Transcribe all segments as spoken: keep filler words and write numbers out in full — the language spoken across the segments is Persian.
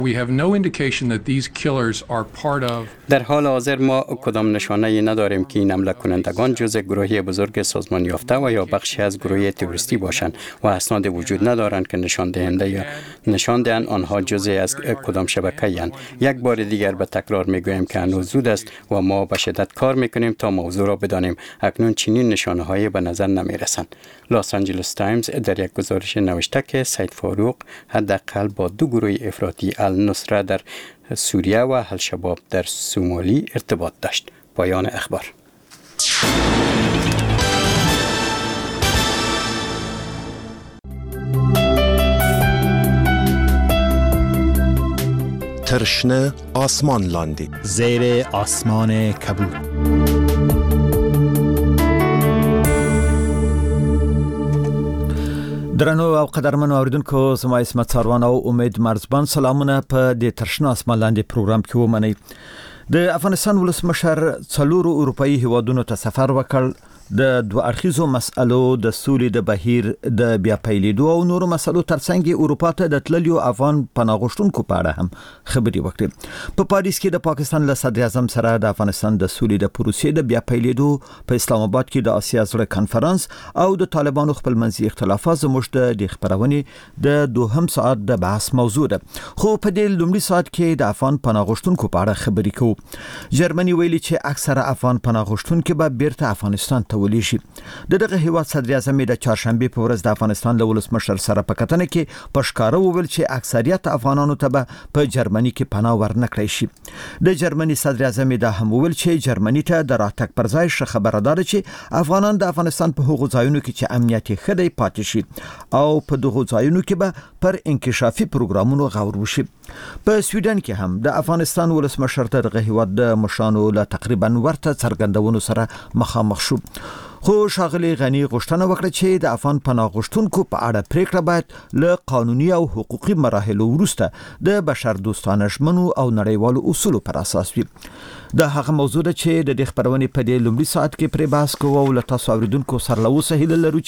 We have no indication that these killers are part of در حال حاضر ما کدام نشانه‌ای نداریم که این حمله کنندگان جزء گروهی بزرگ سازمان یافته و یا بخشی از گروه تروریستی باشند و اسناد وجود ندارند که نشان دهنده یا نشان دهند آنها جزء از کدام شبکه‌ای اند. یک بار دیگر به تکرار میگویم که هنوز زود است و ما به شدت کار میکنیم تا موضوع را بدانیم. اکنون چنین نشانه‌هایی به نظر نمیرسند. لس آنجلس تایمز در یک گزارش نوشته که سید فاروق حداقل با دو گروه افراطی النصره در سوریه و الشباب در سومالی ارتباط داشت. پایان اخبار. ترشنه آسمان لاندی زیر آسمان کبود. درنو او قدرمنو اوریدونکو زما اسمت ساروان او امید مرزبان سلامونه په د ترشنه آسمان لاندې پروګرام کې ومنئ. د افغانستان ولسمشر څلورو اروپאי هیوادونو ته سفر وکړ د دوه اړخیزو مسألو د سولې د بهیر د بیا پیلېدو او نورو مسألو ترڅنګ اروپا ته د تللیو افغان پناهغوښتونکو په اړه هم خبرې وکړې. په پاریس کې د پاکستان له صدر اعظم سره د افغانستان د سولې د پروسې د بیا پیلېدو په اسلام آباد کې د آسیا زړه کانفرنس او د طالبانو خپلمنځي اختلافات زموږ د خبرونې د دوهم ساعت د بحث موضوع ده. خو په دې لومړي ساعت کې د افغان پناهغوښتونکو په اړه خبرې کوو. جرمني ویلي چې اکثره افغان پناهغوښتونکو به بیرته افغانستان ته ولیشي. د دغه هیواد صدر اعظم د چهارشنبه په ورځ د افغانستان له ولسمشر سره په کتنه کې په ښکاره وویل چې اکثریت افغانانو ته به په جرمني کې پناه ورنکړي شي. د جرمني صدر اعظم دا هم وویل چې جرمني ته د راتګ پر ځای ښه خبره ده چې افغانان د افغانستان په هغو ځایونو کې چې امنیت ښه دی پاتې شي او په دغو ځایونو کې به پر انکشافي پروګرامونو غور وشي. په سویډن کې هم د افغانستان ولسمشر ته دغه هیواد د مشانو له تقریبا ورته څرګندونو سره مخامخ شو. خو ښاغلي غني غوښتنه وکړه چې د افغان پناهغوښتونکو په اړه پریکړه باید له قانوني او حقوقي مراحلو وروسته د بشر دوستانه ژمنو او نړیوالو اصولو پر اساس وي. د هغه موضوع ده چې د دې خبرونې په دې لومړي ساعت کې پرې بحث کوو او له تاسو اوریدونکو سره له اوسه هیله لرو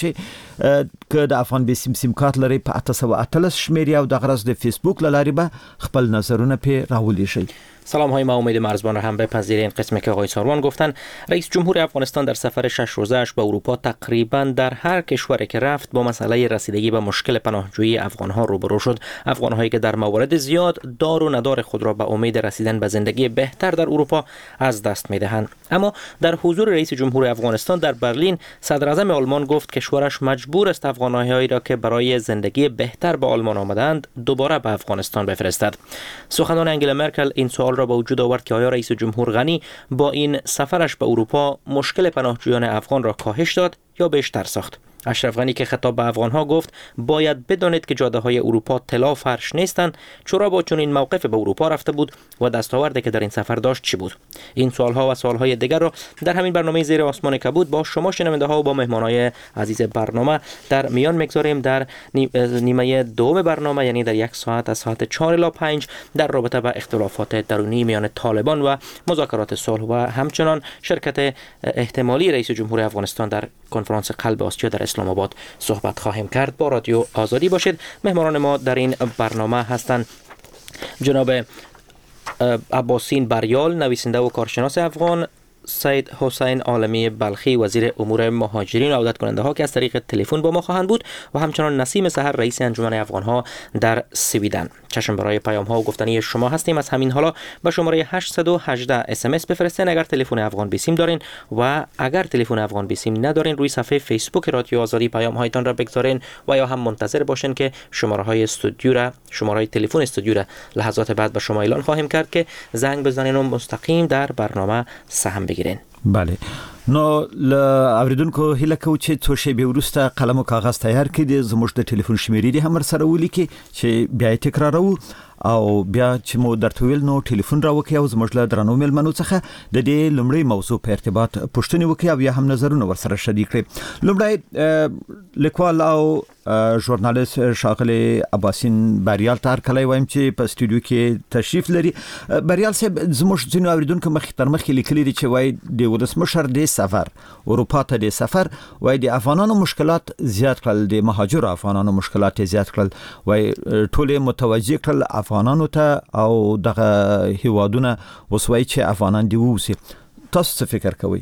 چې که د افغان بي سیم سیم کارت لري په اته سوه اتلس شمیرې او د غرض د فیسبوک له لارې به خپل نظرونه پې راولی شي. سلام های ما امید مرزبان را هم بپذیرین. قسمی که آقای ساروان گفتن رئیس جمهور افغانستان در سفر شش روزه‌اش به اروپا تقریبا در هر کشوری که رفت با مسئله رسیدگی به مشکل پناهجویی افغان‌ها روبرو شد. افغان‌هایی که در موارد زیاد دار و ندار خود را به امید رسیدن به زندگی بهتر در اروپا از دست می‌دهند. اما در حضور رئیس جمهور افغانستان در برلین صدر اعظم آلمان گفت کشورش مجبور است افغان‌هایی را که برای زندگی بهتر به آلمان آمدند دوباره به افغانستان بفرستد. سخنان انگلا مرکل این سوال را به وجود آورد که آیا رئیس جمهور غنی با این سفرش به اروپا مشکل پناهجویان افغان را کاهش داد یا بیشتر ساخت. اشرف غنی که خطاب به افغان‌ها گفت باید بدانید که جاده‌های اروپا طلا فرش نیستند. چرا با چنین موقف به اروپا رفته بود و دستاوردی که در این سفر داشت چی بود؟ این سوال‌ها و سوال‌های دیگر را در همین برنامه زیر آسمان کبود با شما شنونده‌ها و با مهمان‌های عزیز برنامه در میان میگذاریم. در نیمه دوم برنامه یعنی در یک ساعت از ساعت چهار الی پنج در رابطه با اختلافات درونی میان طالبان و مذاکرات صلح و همچنان شرکت احتمالی رئیس جمهور افغانستان در کنفرانس قلب آسیا در اسلام آباد صحبت خواهیم کرد. با رادیو آزادی باشید. مهمانان ما در این برنامه هستند جناب عباسین بریال، نویسنده و کارشناس افغان، سید حسین عالمی بلخی، وزیر امور مهاجرین و عودت کننده ها که از طریق تلفن با ما خواهند بود و همچنان نسیم سحر، رئیس انجمن افغان ها در سویدن. چشم برای پیام ها و گفتنی شما هستیم. از همین حالا به شماره هشت یک هشت اس ام اس بفرستین اگر تلفن افغان بیسیم دارین و اگر تلفن افغان بیسیم ندارین روی صفحه فیسبوک رادیو آزادی پیام هایتان را بگذارین و یا هم منتظر باشین که شماره های استودیو را شماره های تلفن استودیو را لحظات بعد به شما اعلان خواهیم کرد که زنگ بزنین و مستقیم در برنامه سهم بگیرین. بله. نو ل اوریدونکو هیله کوم چې څو شی به ورسته قلم او کاغذ تیار کړي زموږ د ټلیفون شمیرې دي هم سره ولیکي چې بیا تکرارو او بیا چې مو درته ویل نو ټلیفون راوکي او زموږ له درنو ملمنو څخه د دې لومړی موضوع په ارتباط پوښتنه وکي او یا هم نظرونه ورسره شریک کړي. لومړی لیکوال او ژورنالیست شاغلی عباسین بریال تر کله وایم چې په استودیو کې تشریف لري. بریال صاحب زموږ ځینو اوریدونکو مخ تر مخ لیکلي دي چې وای د ولسمشر د سفر اروپا ته د سفر وای د افغانانو مشکلات زیات کړل، د مهاجر افغانانو مشکلات زیات کړل، وای ټول متوجه کړل افغانانو ته او دغه هیوادونه وسوي چې افغانان دی ووسی. تاسو څه فکر کوئ؟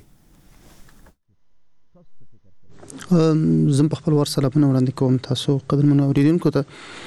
زم په خپل ور سلامونه وړاندې کوم تاسو قدرمنو اوریدونکو ته.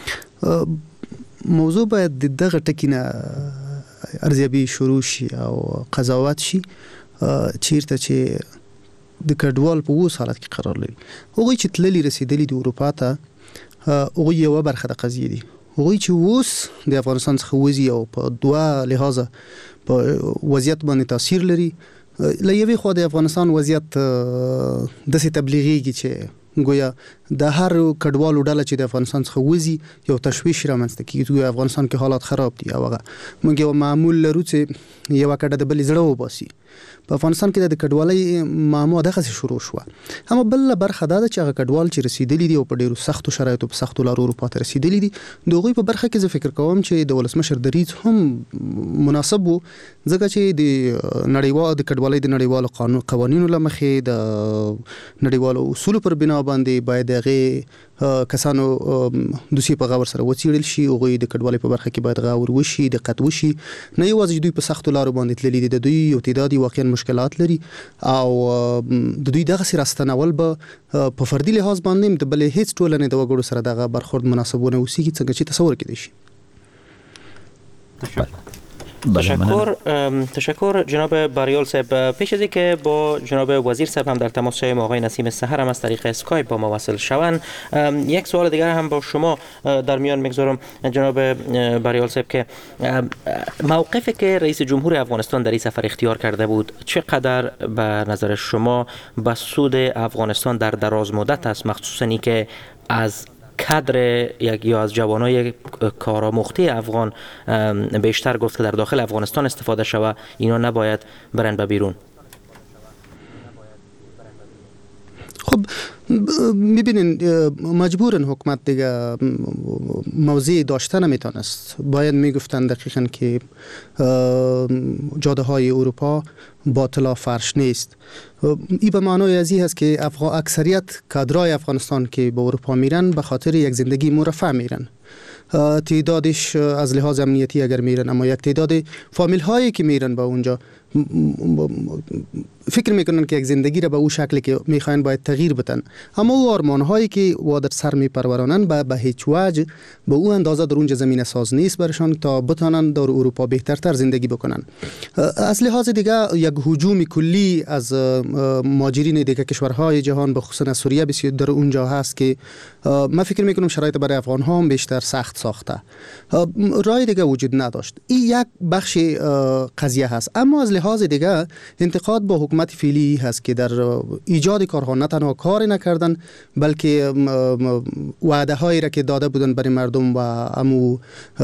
موضوع باید دغه ټکینه ارزیابي شروع شي او قضاوت شي چیرته چې د کډوال په وو حالت کې قرار لري. هغوی چې تللی رسیدلی د اروپا ته هغوی یو برخه د قضیه دي. هغوی چې اوس د افغانستان څخه وځي او په دوه لحاظه په وضعیت باندې تاثیر لري. لایوي خو د افغانستان وضعیت د سي تبلیغيږي چې ګویا د هر کډوالو ډله چې د افغانستان څخه وځي یو تشویش رامنځته کیږي چې افغانستان کې حالات خراب دي او هغه موږ یو معمول لرو چې یو کډه د بل زړه وباسي. په افغانستان کې د کډوالۍ معما دغه شروع شو. اما بل برخه دا چې هغه کډوال چې رسیدلی دي او په ډیرو سختو شرایطو په سختو لارو اروپا ته رسیدلی دي دوی په برخه کې زه فکر کوم چې د ولسمشر دریځ هم مناسب وو ځکه چې د نړیوال د کډوالۍ د نړیوالو قانون قوانینو لمخې د نړیوالو اصول پر بنا باندې باید هغه کسانو دوسی په غور سره وڅیړل شي او غوی د کډوالۍ په برخه کې باید غور وشي دقت وشي. نه یوازې دوی په سختو لارو باندې تللی دي، د دوی یو تعدادي واقعا مشکلات لري او د دوی دغه سره راستنول به په فردي لحاظ باندې د بلې هیڅ ټولنې د وګړو سره دغه برخورد مناسبونه اوسېږي څنګه چې تصور کېدای شي. تشکر تشکر جناب باریال صاحب. پیش از اینکه با جناب وزیر صاحب هم در تماس شویم، آقای نسیم سحر هم از طریق اسکایپ با ما وصل شوند، یک سوال دیگر هم با شما در میان میگذارم جناب باریال صاحب که موقفی که رئیس جمهور افغانستان در این سفر اختیار کرده بود چقدر به نظر شما به سود افغانستان در دراز مدت است، مخصوصا اینکه از کادر یک یا از جوانای کارآموخته افغان بیشتر گفت که در داخل افغانستان استفاده شود، اینا نباید برن به بیرون؟ خب میبینین مجبورن حکومت دیگه موضع داشته نمیتونست. باید میگفتن دقیقاً که جاده های اروپا باطلا فرش نیست. این به معنای ازی هست که افغان اکثریت کادرای افغانستان که به اروپا میرن به خاطر یک زندگی مرفه میرن. تعدادش از لحاظ امنیتی اگر میرن، اما یک تعداد فامیل هایی که میرن به اونجا فکر میکنن که یک زندگی را به او شکلی که میخواین باید تغییر بدن، اما او آرمان هایی که و در سر میپرورانن به به هیچ وجه به او اندازه در اونجا زمین ساز نیست برشان تا بتانن در اروپا بهترتر زندگی بکنن. از لحاظ دیگه یک هجوم کلی از مهاجرین دیگه کشورهای جهان به خصوص از سوریه بسیار در اونجا هست که من فکر میکنم شرایط برای افغان ها هم بیشتر سخت ساخته. راه دیگه وجود نداشت. این یک بخش قضیه هست. اما از لحاظ دیگه انتقاد با حکومت فعلی هست که در ایجاد کارها نه تنها کار نکردن بلکه وعده هایی را که داده بودن برای مردم و امو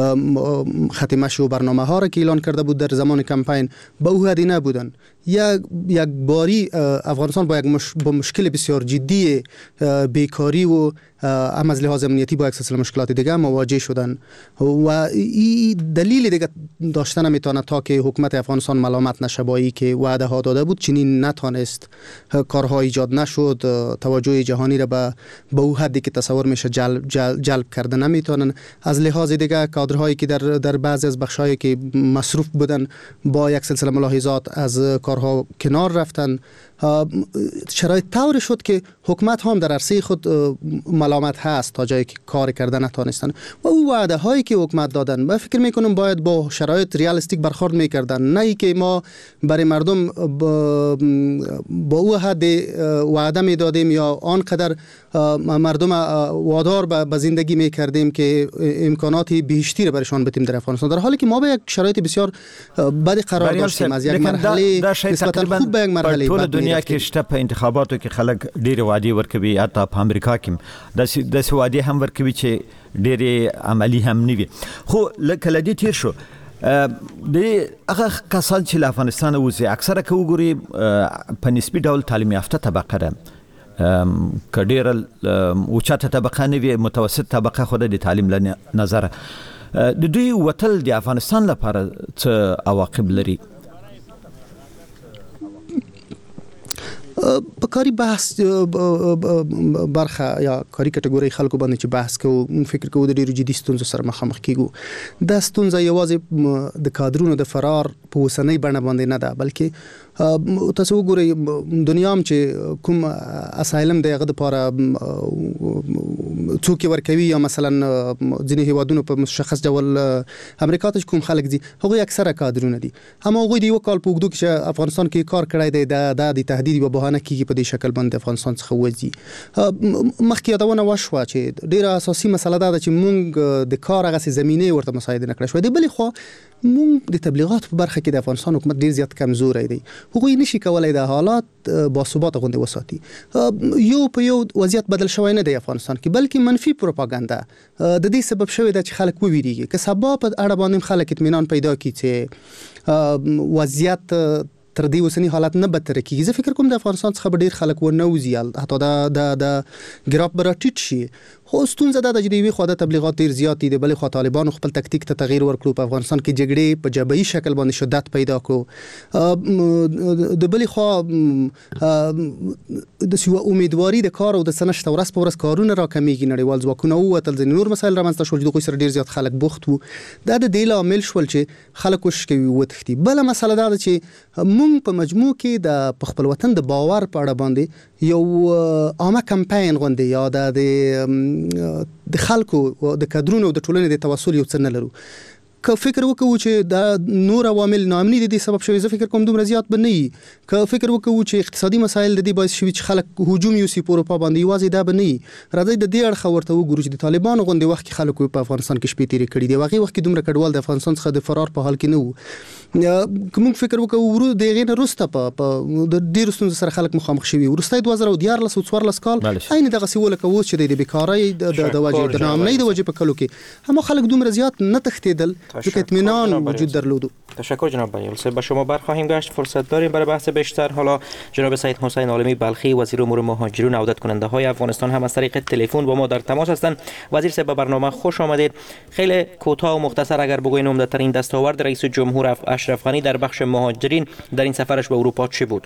ختمه شو برنامه ها را که اعلان کرده بود در زمان کمپین به او هدی نبودن. یک یک باری افغانستان با یک مش... با مشکل بسیار جدی بیکاری و هم از لحاظ امنیتی با یک سلسله مشکلات دیگه مواجه شدن و این دلیل دیگه داشتن نمیتونه تا که حکومت افغانستان ملامت نشه با این که وعده ها داده بود چنین نتونست، کارها ایجاد نشد، توجه جهانی را به به او حدی که تصور میشه جلب, جلب, جلب کرده نمیتونن. از لحاظ دیگه کادرهایی که در در بعضی از بخشایی که مصروف بودن با یک سلسله ملاحظات از کارها کنار رفتن. شرایط طور شد که حکومت هم در عرصه خود ملامت هست تا جایی که کار کردن نتونستن و او وعده هایی که حکومت دادن من فکر میکنم باید با شرایط ریالیستیک برخورد میکردن، نه ای که ما برای مردم با, با او حد وعده میدادیم یا آنقدر مردم وادار به زندگی میکردیم که امکانات بیشتری را برشان بدیم در افغانستان، در حالی که ما به یک شرایط بسیار بدی قرار داشتیم. از یک مرحله نسبتا خوب به یک مرحله ټول دنیا کې شته په انتخاباتو کې خلک ډېر وعده ورکوي، حتی په امریکا کې د د وعده هم ورکوي چې ډېر عملی هم نه وي. خو لکه لدی تیر شو د هغه کسان چې له افغانستان وځي اکثره که وګوري په نسبي ډول تعلیم یافته طبقه ده، که ډېره اوچته طبقه نه وي، متوسط طبقه خو د تعلیم له نظره د دوی وتل د افغانستان لپاره څه عواقب لري؟ په کاری بحث برخه یا کاری کټګوري خلکو باندې چې بحث کوو فکر کوو د ډیرو جدي ستونزو سره مخامخ کیږو. دا ستونزه یوازې د کادرونو د فرار په اوسنۍ بڼه باندې نه ده، بلکې تاسو وګورئ دنیا هم چې کوم اسایلم د هغه لپاره څوک ورکوي یا مثلا ځینې هیوادونو په مشخص ډول امریکا ته کوم خلک دي هغه اکثره کادرونه دي، هم هغه دی یو کال په وګړو کې افغانستان کې کار کړی دی د د تهدید په بهانه کې په دې شکل باندې افغانستان څخه وځي. مخکې یادونه وشوه چې ډیره اساسي مسله ده چې مونږ د کار هغه زمینه ورته مساعده نکړو شو. د بلې خو مونږ د تبلیغات په برخه کې د افغانستان حکومت ډیر زیات کمزوري دی، هغه نشي کولای د حالات با ثبات غونډه وساتي. یو په یو وضعیت بدل شوی نه دی افغانستان کې، بلکې منفي پروپاګاندا د دې سبب شوی دی چې خلک وویریږي که سبا په اړه باندې خلک اطمینان پیدا کړي چې وضعیت تر دې اوسنی حالت نه بدتر کیږي. زه فکر کوم د افغانستان څخه ډیر خلک ورنوځي، حتی د د د ګراف براټیټ شي. خو ستونزه ده چې دوی خو د تبلیغات ډیر زیات دي، بلې خو طالبان خپل تکتیک ته تغییر ورکړو، په افغانستان کې جګړې په جبهي شکل باندې شدت پیدا کړو. د بلې خو د سیو امیدواري د کار او د سنشت ورځ په ورځ کارونه راکمېږي، نړیوال ځواکونه ووتل، ځینې نور مسایل رامنځته شول چې دوی سره ډیر زیات خلک بوخت وو. دا د دې لامل شول چې خلک کوشش کوي وتښتي. بل مسله دا ده چې مونږ په مجموع کې د خپل وطن د باور په اړه باندې یو عامه کمپاین غونډه یا د د خلکو د کادرونو د ټولنې د تواصل یو څه نه لرو. که فکر وکړو چې دا نور عوامل ناامني د دې سبب شوی، زه فکر کوم دومره زیات به نه وي. که فکر وکړو چې اقتصادي مسایل د دې باعث شوي چې خلک هجوم یوسي په اروپا باندې، یوازې دا به نه وي. راځئ د دې اړخه ورته وګورو چې د طالبانو غوندې وخت کې خلکو په افغانستان کې شپې تېرې کړي دي، هغې وخت کې دومره کډوال د افغانستان څخه د فرار په حال کې نه وو. که موږ فکر وکړو ورو د هغې نه وروسته په د ډېرو ستونزو سره خلک مخامخ شوي، وروستی دوه زره دیارلس او څوارلس کال عین دغسې و لکه اوس چې د بېکارۍ د وجې د ناامنۍ د وجې په کلو کې همه خلک دومره زیات نه تښتېدل ځکه اطمینان وجود درلود. تشکر جناب بایلسه. با شما برخواهیم گشت، فرصت داریم برای بحث بیشتر. حالا جناب سید حسین عالمی بلخی وزیر امور مهاجرین و عودت کننده های افغانستان هم از طریق تلفن با ما در تماس هستند. وزیر صاحب به برنامه خوش آمدید. خیلی کوتاه و مختصر اگر بگوین عمده‌ترین دستاورد رئیس جمهور اشرف غنی در بخش مهاجرین در این سفرش به اروپا چی بود؟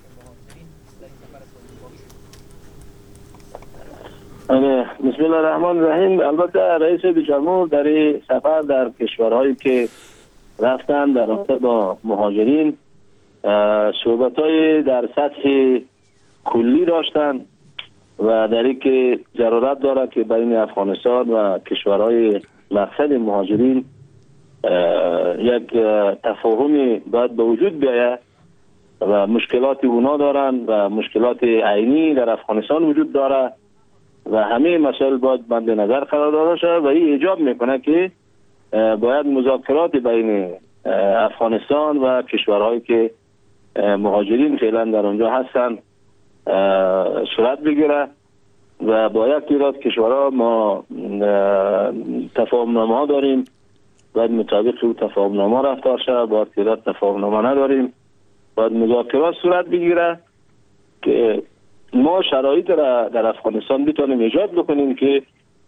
بسم الله الرحمن الرحیم. البته رئیس جمهور در این سفر در کشورهایی که رفتن در رابطه با مهاجرین صحبت‌های در سطح کلی داشتن و در این که ضرورت دارد که بین افغانستان و کشورهای مقصد مهاجرین یک تفاهمی باید به وجود بیاید و مشکلات اونا دارن و مشکلات عینی در افغانستان وجود داره و همه مسائل باید بند نظر قرار داده شد و این ایجاب میکنه که باید مذاکرات بین افغانستان و کشورهایی که مهاجرین فعلا در اونجا هستن صورت بگیره و با یک تعداد کشورها ما تفاهمنامه ها داریم، باید مطابق اون تفاهمنامه رفتار شود. با تعداد تفاهمنامه نداریم، باید مذاکرات صورت بگیره که ما شرایط را در افغانستان بتونیم ایجاد بکنیم که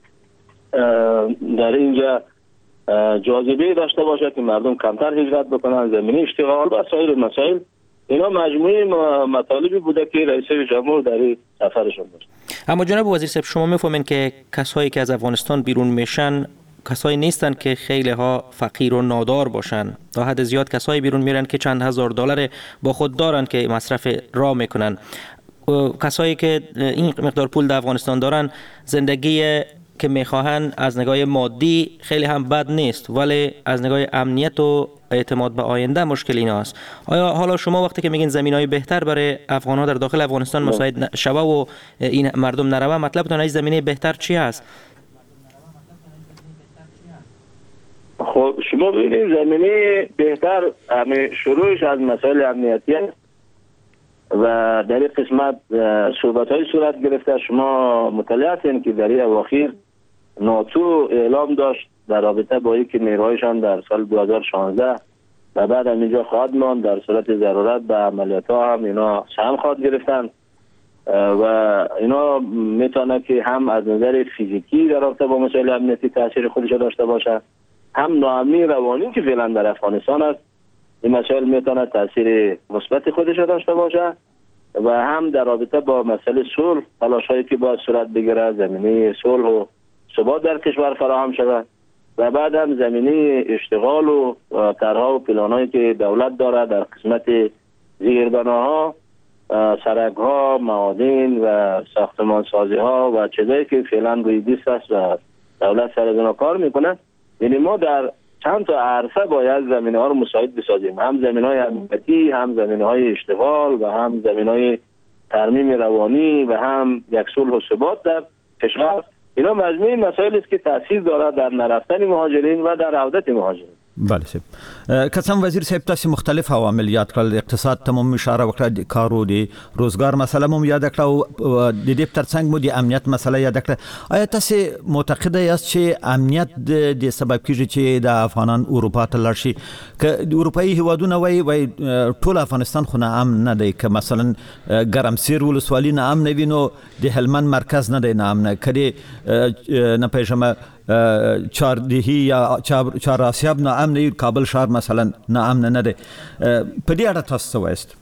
در اینجا جاذبه داشته باشه که مردم کمتر هجرت بکنن، زمینه اشتغال و سایر مسائل. اینا مجموعه مطالبی بوده که رئیس جمهور در این سفرشون داشت. اما جناب وزیر صاحب شما میفهمین که کسایی که از افغانستان بیرون میشن کسایی نیستن که خیلی ها فقیر و نادار باشن، تا حد زیاد کسایی بیرون میرن که چند هزار دلار با خود دارن که مصرف راه میکنن. کسایی که این مقدار پول در افغانستان دارن زندگی که میخواهن از نگاه مادی خیلی هم بد نیست، ولی از نگاه امنیت و اعتماد به آینده مشکل اینا است. آیا حالا شما وقتی که میگین زمینای بهتر برای افغان‌ها در داخل افغانستان مساعد شوه و این مردم نروه، مطلبتون از زمینه بهتر چی است؟ خب شما ببینید زمینه بهتر همه شروعش از مسائل امنیتی است و در این قسمت صحبت‌های صورت گرفته. شما مطلع هستین که در این اواخر ناتو اعلام داشت در رابطه با اینکه نیروهایشان در سال دو هزار و شانزده و بعد از اینجا خواهد ماند، در صورت ضرورت به عملیات‌ها هم اینا سهم خواهد گرفتن و اینا میتونه که هم از نظر فیزیکی در رابطه با مسائل امنیتی تاثیر خودش داشته باشه، هم ناامنی روانی که فعلا در افغانستان است این مسائل میتونه تاثیر مثبت خودش داشته باشه و هم در رابطه با مسئله صلح تلاش هایی که باید صورت بگیره، زمینه صلح و ثبات در کشور فراهم شود و بعد هم زمینه اشتغال و طرح‌ها و پلان‌هایی که دولت داره در قسمت زیربناها، سرک‌ها، معادن و ساختمان سازی ها و چیزایی که فعلا روی دیست است و دولت سر از اونا کار میکنه. یعنی ما در چند تا عرصه باید زمینه ها رو مساعد بسازیم، هم زمینه های امنیتی، هم زمینه های اشتغال و هم زمینه های ترمیم روانی و هم یک صلح و ثبات در کشور. اینا مجموعه مسائل است که تاثیر دارد در نرفتن مهاجرین و در عودت مهاجرین. بله صاحب. کسان وزیر صاحب تاسو مختلف عوامل یاد کړل، اقتصاد ته مو اشاره وکړه، کارو دی روزګار مسله مو یاد کړه او د دې ترڅنګ مو د امنیت مسله یاد کړه. آیا تاسو معتقد یاست چې امنیت د سبب کیږي چې د افغانان اروپا ته لاړ شي؟ که د اروپאי هیوادونه وای وای ټول افغانستان خو نه امن نه دی، که مثلا ګرمسیر ولسوالۍ نه امن وي نو د هلمند مرکز نه دی نه امن، کدی نه پېژمه چاردهی یا چهار آسیاب نه امن، کابل شهر مثلا نه امن نه دی. په دې اړه تاسو څه وایست؟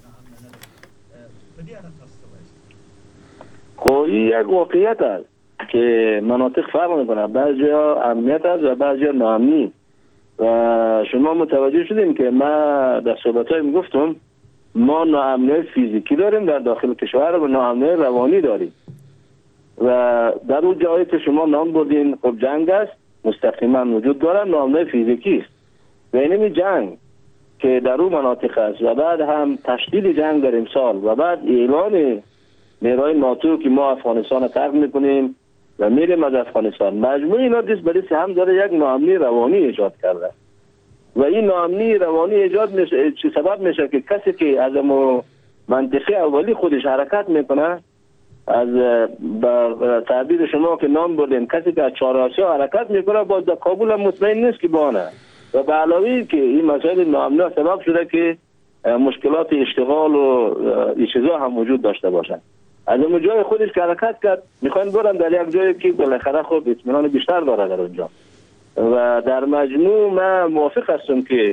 خو یک واقعیت است که مناطق فرق میکنه، بعضی ها امنیت است و بعضی ها ناامنی و شما متوجه شدیم که ما در صحبت های میگفتم ما ناامنی فیزیکی داریم در داخل کشور و ناامنی روانی داریم و در اون جایی که شما نام بردین خب جنگ است مستقیما وجود داره، ناامنی فیزیکی است و اینمی جنگ که در اون مناطق است و بعد هم تشدید جنگ در امسال و بعد اعلان نیروهای ناتو که ما افغانستان ترک میکنیم و میریم از افغانستان، مجموعی اینا دست به دست هم داره یک ناامنی روانی ایجاد کرده و این ناامنی روانی ایجاد میشه چه سبب میشه که کسی که از منطقه اولی خودش حرکت میکنه، از با تعبیر شما که نام بردین کسی که از چهار آسیا حرکت میکنه باز در کابل هم مطمئن نیست که بانه و به علاوه که این مسائل ناامنی سبب شده که مشکلات اشتغال و این چیزا هم وجود داشته باشن. از اون جای خودش که حرکت کرد میخواین برن در یک جایی که بالاخره خود اطمینان بیشتر داره در اونجا و در مجموع من موافق هستم که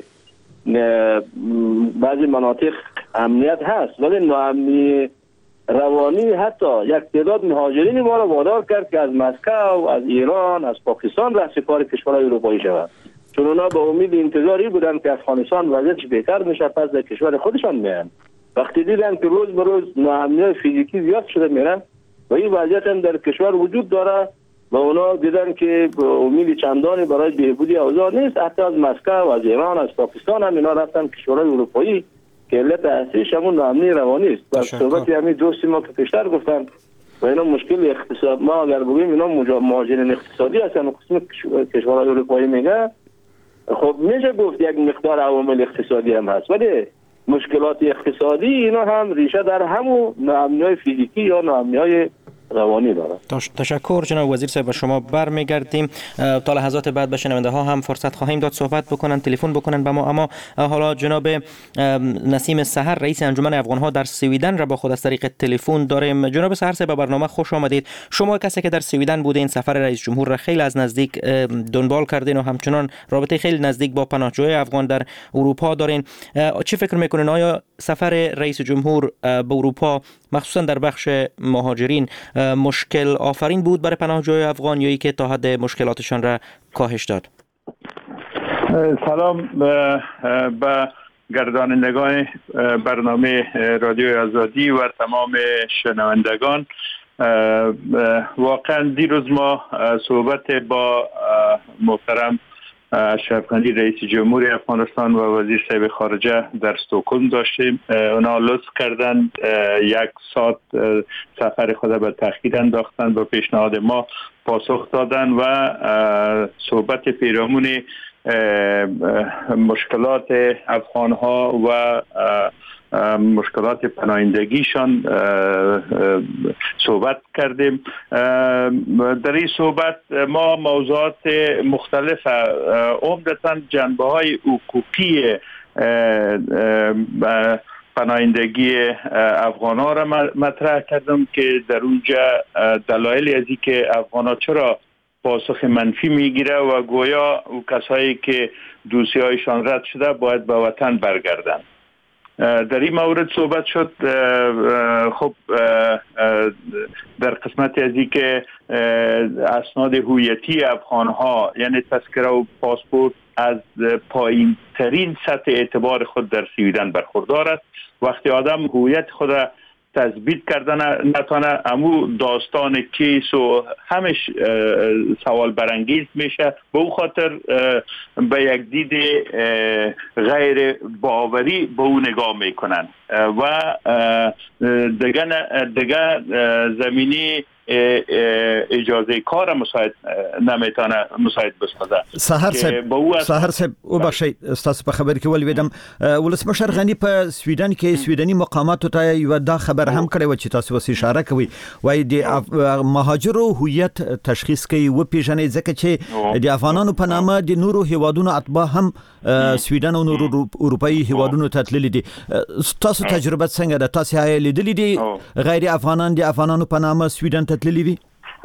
بعضی مناطق امنیت هست ولی ناامنی روانی حتی یک تعداد مهاجرین ما را وادار کرد که از مسکو، از ایران، از پاکستان راه کار کشورهای اروپایی شود، چون اونا به امید انتظاری بودن که افغانستان وضعیتش بهتر میشه پس در کشور خودشان میان. وقتی دیدن که روز به روز ناامنی فیزیکی زیاد شده میرن و این وضعیت هم در کشور وجود داره و اونا دیدن که امید چندانی برای بهبودی اوضاع نیست، حتی از مسکو، از ایران، از پاکستان هم اینا رفتن کشورهای اروپایی که علت اصلیش همون ناامنی روانی است. و صحبتی همین دوستی ما که پیشتر گفتن و اینا مشکل اقتصاد، ما اگر بگیم اینا مهاجرین اقتصادی هستن و قسم کشورهای اروپایی میگه خب میشه گفت یک مقدار عوامل اقتصادی هم هست ولی مشکلات اقتصادی اینا هم ریشه در همون ناامنی‌های فیزیکی یا ناامنی‌های روانی داره. تشکر جناب وزیر صاحب. شما برمیگردیم تا لحظات بعد به شنونده ها هم فرصت خواهیم داد صحبت بکنن، تلفن بکنن به ما. اما حالا جناب نسیم سحر رئیس انجمن افغان ها در سویدن را با خود از طریق تلفن داریم. جناب سحر صاحب به برنامه خوش آمدید. شما کسی که در سویدن بودین، سفر رئیس جمهور را خیلی از نزدیک دنبال کردین و همچنان رابطه خیلی نزدیک با پناهجویان افغان در اروپا دارین. چه فکر میکنین آیا سفر رئیس جمهور به اروپا مخصوصا در بخش مهاجرین مشکل آفرین بود برای پناهجویان افغان یا ای که تا حد مشکلاتشان را کاهش داد؟ سلام به گردانندگان برنامه رادیو آزادی و تمام شنوندگان. واقعا دیروز ما صحبت با محترم اشرف غنی رئیس جمهور افغانستان و وزیر صاحب خارجه در استکهلم داشتیم. اونا لطف کردند یک ساعت سفر خود به تأخیر انداختن، با پیشنهاد ما پاسخ دادن و صحبت پیرامون مشکلات افغان ها و مشکلات پناهندگیشان صحبت کردیم. در این صحبت ما موضوعات مختلف عمدتاً جنبه های حقوقی پناهندگی افغان ها را مطرح کردم که در اونجا دلایلی از این که افغان ها چرا پاسخ منفی میگیره و گویا او کسایی که دوسیه هایشان رد شده باید به وطن برگردند. در این مورد صحبت شد. خب در قسمت از این که اسناد هویتی افغان ها یعنی تذکره و پاسپورت از پایین ترین سطح اعتبار خود در سویدن برخوردار است. وقتی آدم هویت خود تثبیت کردن نتانه امو داستان کیس و همش سوال برانگیز میشه. به او خاطر به یک دید غیر باوری به او نگاه میکنن و دیگه دیگه زمینی اجازه کار مساعد نمیتونه مساعد بسازه. سحر صاحب سحر صاحب او بخشید تاسو په خبر کې ولویدم ولسمشر غنی په سویډن کې سویډني مقاماتو ته یو دا خبر هم کړی و چې تاسو وس اشاره کوي وای د مهاجرو هویت تشخیص کوي و پیژنې ځکه چې د افغانانو په نامه د نورو هیوادونو اتباع هم سویډن او نورو اروپאי هیوادونو ته تللي دي. تاسو تجربه څنګه ده؟ تاسو یې لیدلې دي غیر افغانان د افغانانو په نامه سویډن ته تللي وي؟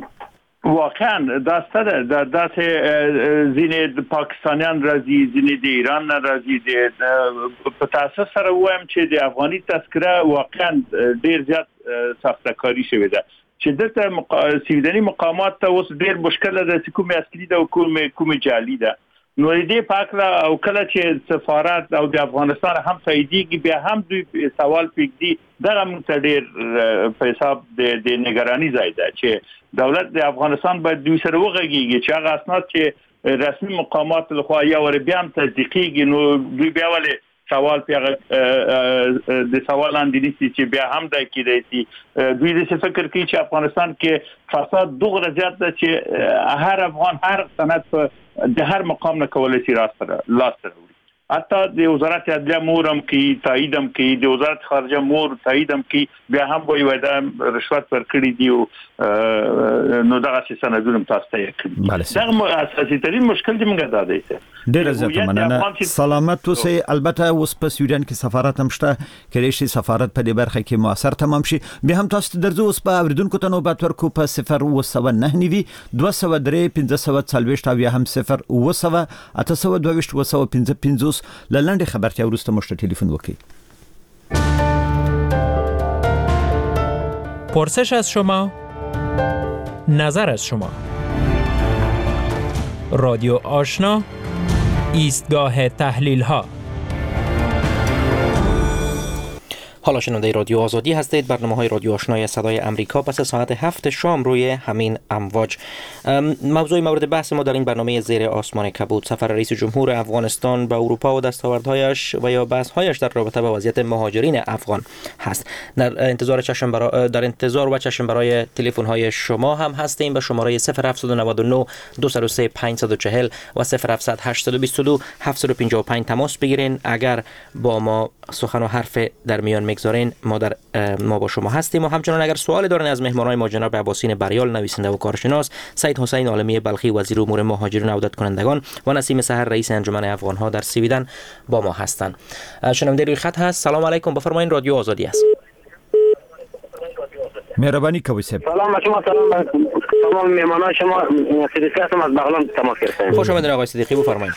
واقعا داسته ده در دست زین پاکستانیان رازی زین د ایران رازی د په تاسو سره وایم چې د افغاني تذکره واقعا ډیر زیات سختکاری شوی ده چې دته مقا... سویډني مقامات ته اوس ډیر مشکل ده چې کومه اصلي ده او کومه کومه جعلي ده. نو دې پاکلا او کله چې سفارت او د افغانستان هم تاییدېږي بیا هم دوی سوال پکې دغه متډیر په حساب د د نگرانی ځای ده چې دولت د افغانستان باید دوی سره وغږیږي چې هغه اسناد چې رسمي مقامات له خوا یا ور بیا هم تصدیقېږي نو دوی بیا ولې سوال پیغه د سوال اندینی چې بیا هم د کېدای دوی د فکر کوي چې افغانستان کې فساد دغه زیات ده چې هر افغان هر سند د هر مقام نه کولای شي راستره لاستره حتی د وزارت عدلیه مورم کې تاییدم کې د وزارت خارجه مور تاییدم کې بیا هم وایي ودا رشوت ورکړي دی او نو دغه څه سندونه تاسو ته کړي دا اساسي ترين مشکل دی موږ دا دی ډیر زیات مننه سلامت اوسئ. البته اوس په سویډن کې سفارت هم شته کله چې سفارت په دې برخه کې موثر تمام شي بیا هم تاسو ته درځو. اوس په اوریدونکو ته نوبت ورکو په صفر اوه سوه نهه نوي دوه سوه درې پنځه سوه څلوېښت او یا هم صفر اوه سوه اته سوه دوه ویشت اوه سوه پنځه پنځوس لنډه خبرتیا وروسته مشت تلفن وکړئ. پرسش از شما، نظر از شما. رادیو آشنا، ایستگاه تحلیل ها. حالا شنونده رادیو آزادی هستید. برنامه های رادیو آشنای صدای امریکا پس ساعت هفت شام روی همین امواج. موضوع مورد بحث ما در این برنامه زیر آسمان کبود سفر رئیس جمهور افغانستان به اروپا و دستاوردهایش و یا بحث‌هایش در رابطه با وضعیت مهاجرین افغان هست. در انتظار چشم برای در انتظار و چشم برای تلفن های شما هم هستیم. به شماره صفر هفت نه نه دو صفر سه پنج چهار صفر و صفر هفت هشت دو دو هفت پنج پنج تماس بگیرین. اگر با ما سخن و حرف در میان میگذارین ما در ما با شما هستیم. و همچنان اگر سوال دارین از مهمانای ما جناب عباسین بریال نویسنده و کارشناس، سید حسین عالمی بلخی وزیر امور مهاجرین و عودت کنندگان و نسیم سحر رئیس انجمن افغان ها در سویدن با ما هستند. شنونده روی خط هست. سلام علیکم، بفرمایید. رادیو آزادی است. مهربانی کوي صاحب. سلام شما. سلام تمام مهمانان شما. صدیقی هستم از بغلان تماس گرفتم. خوش آمدید آقای صدیقی، بفرمایید.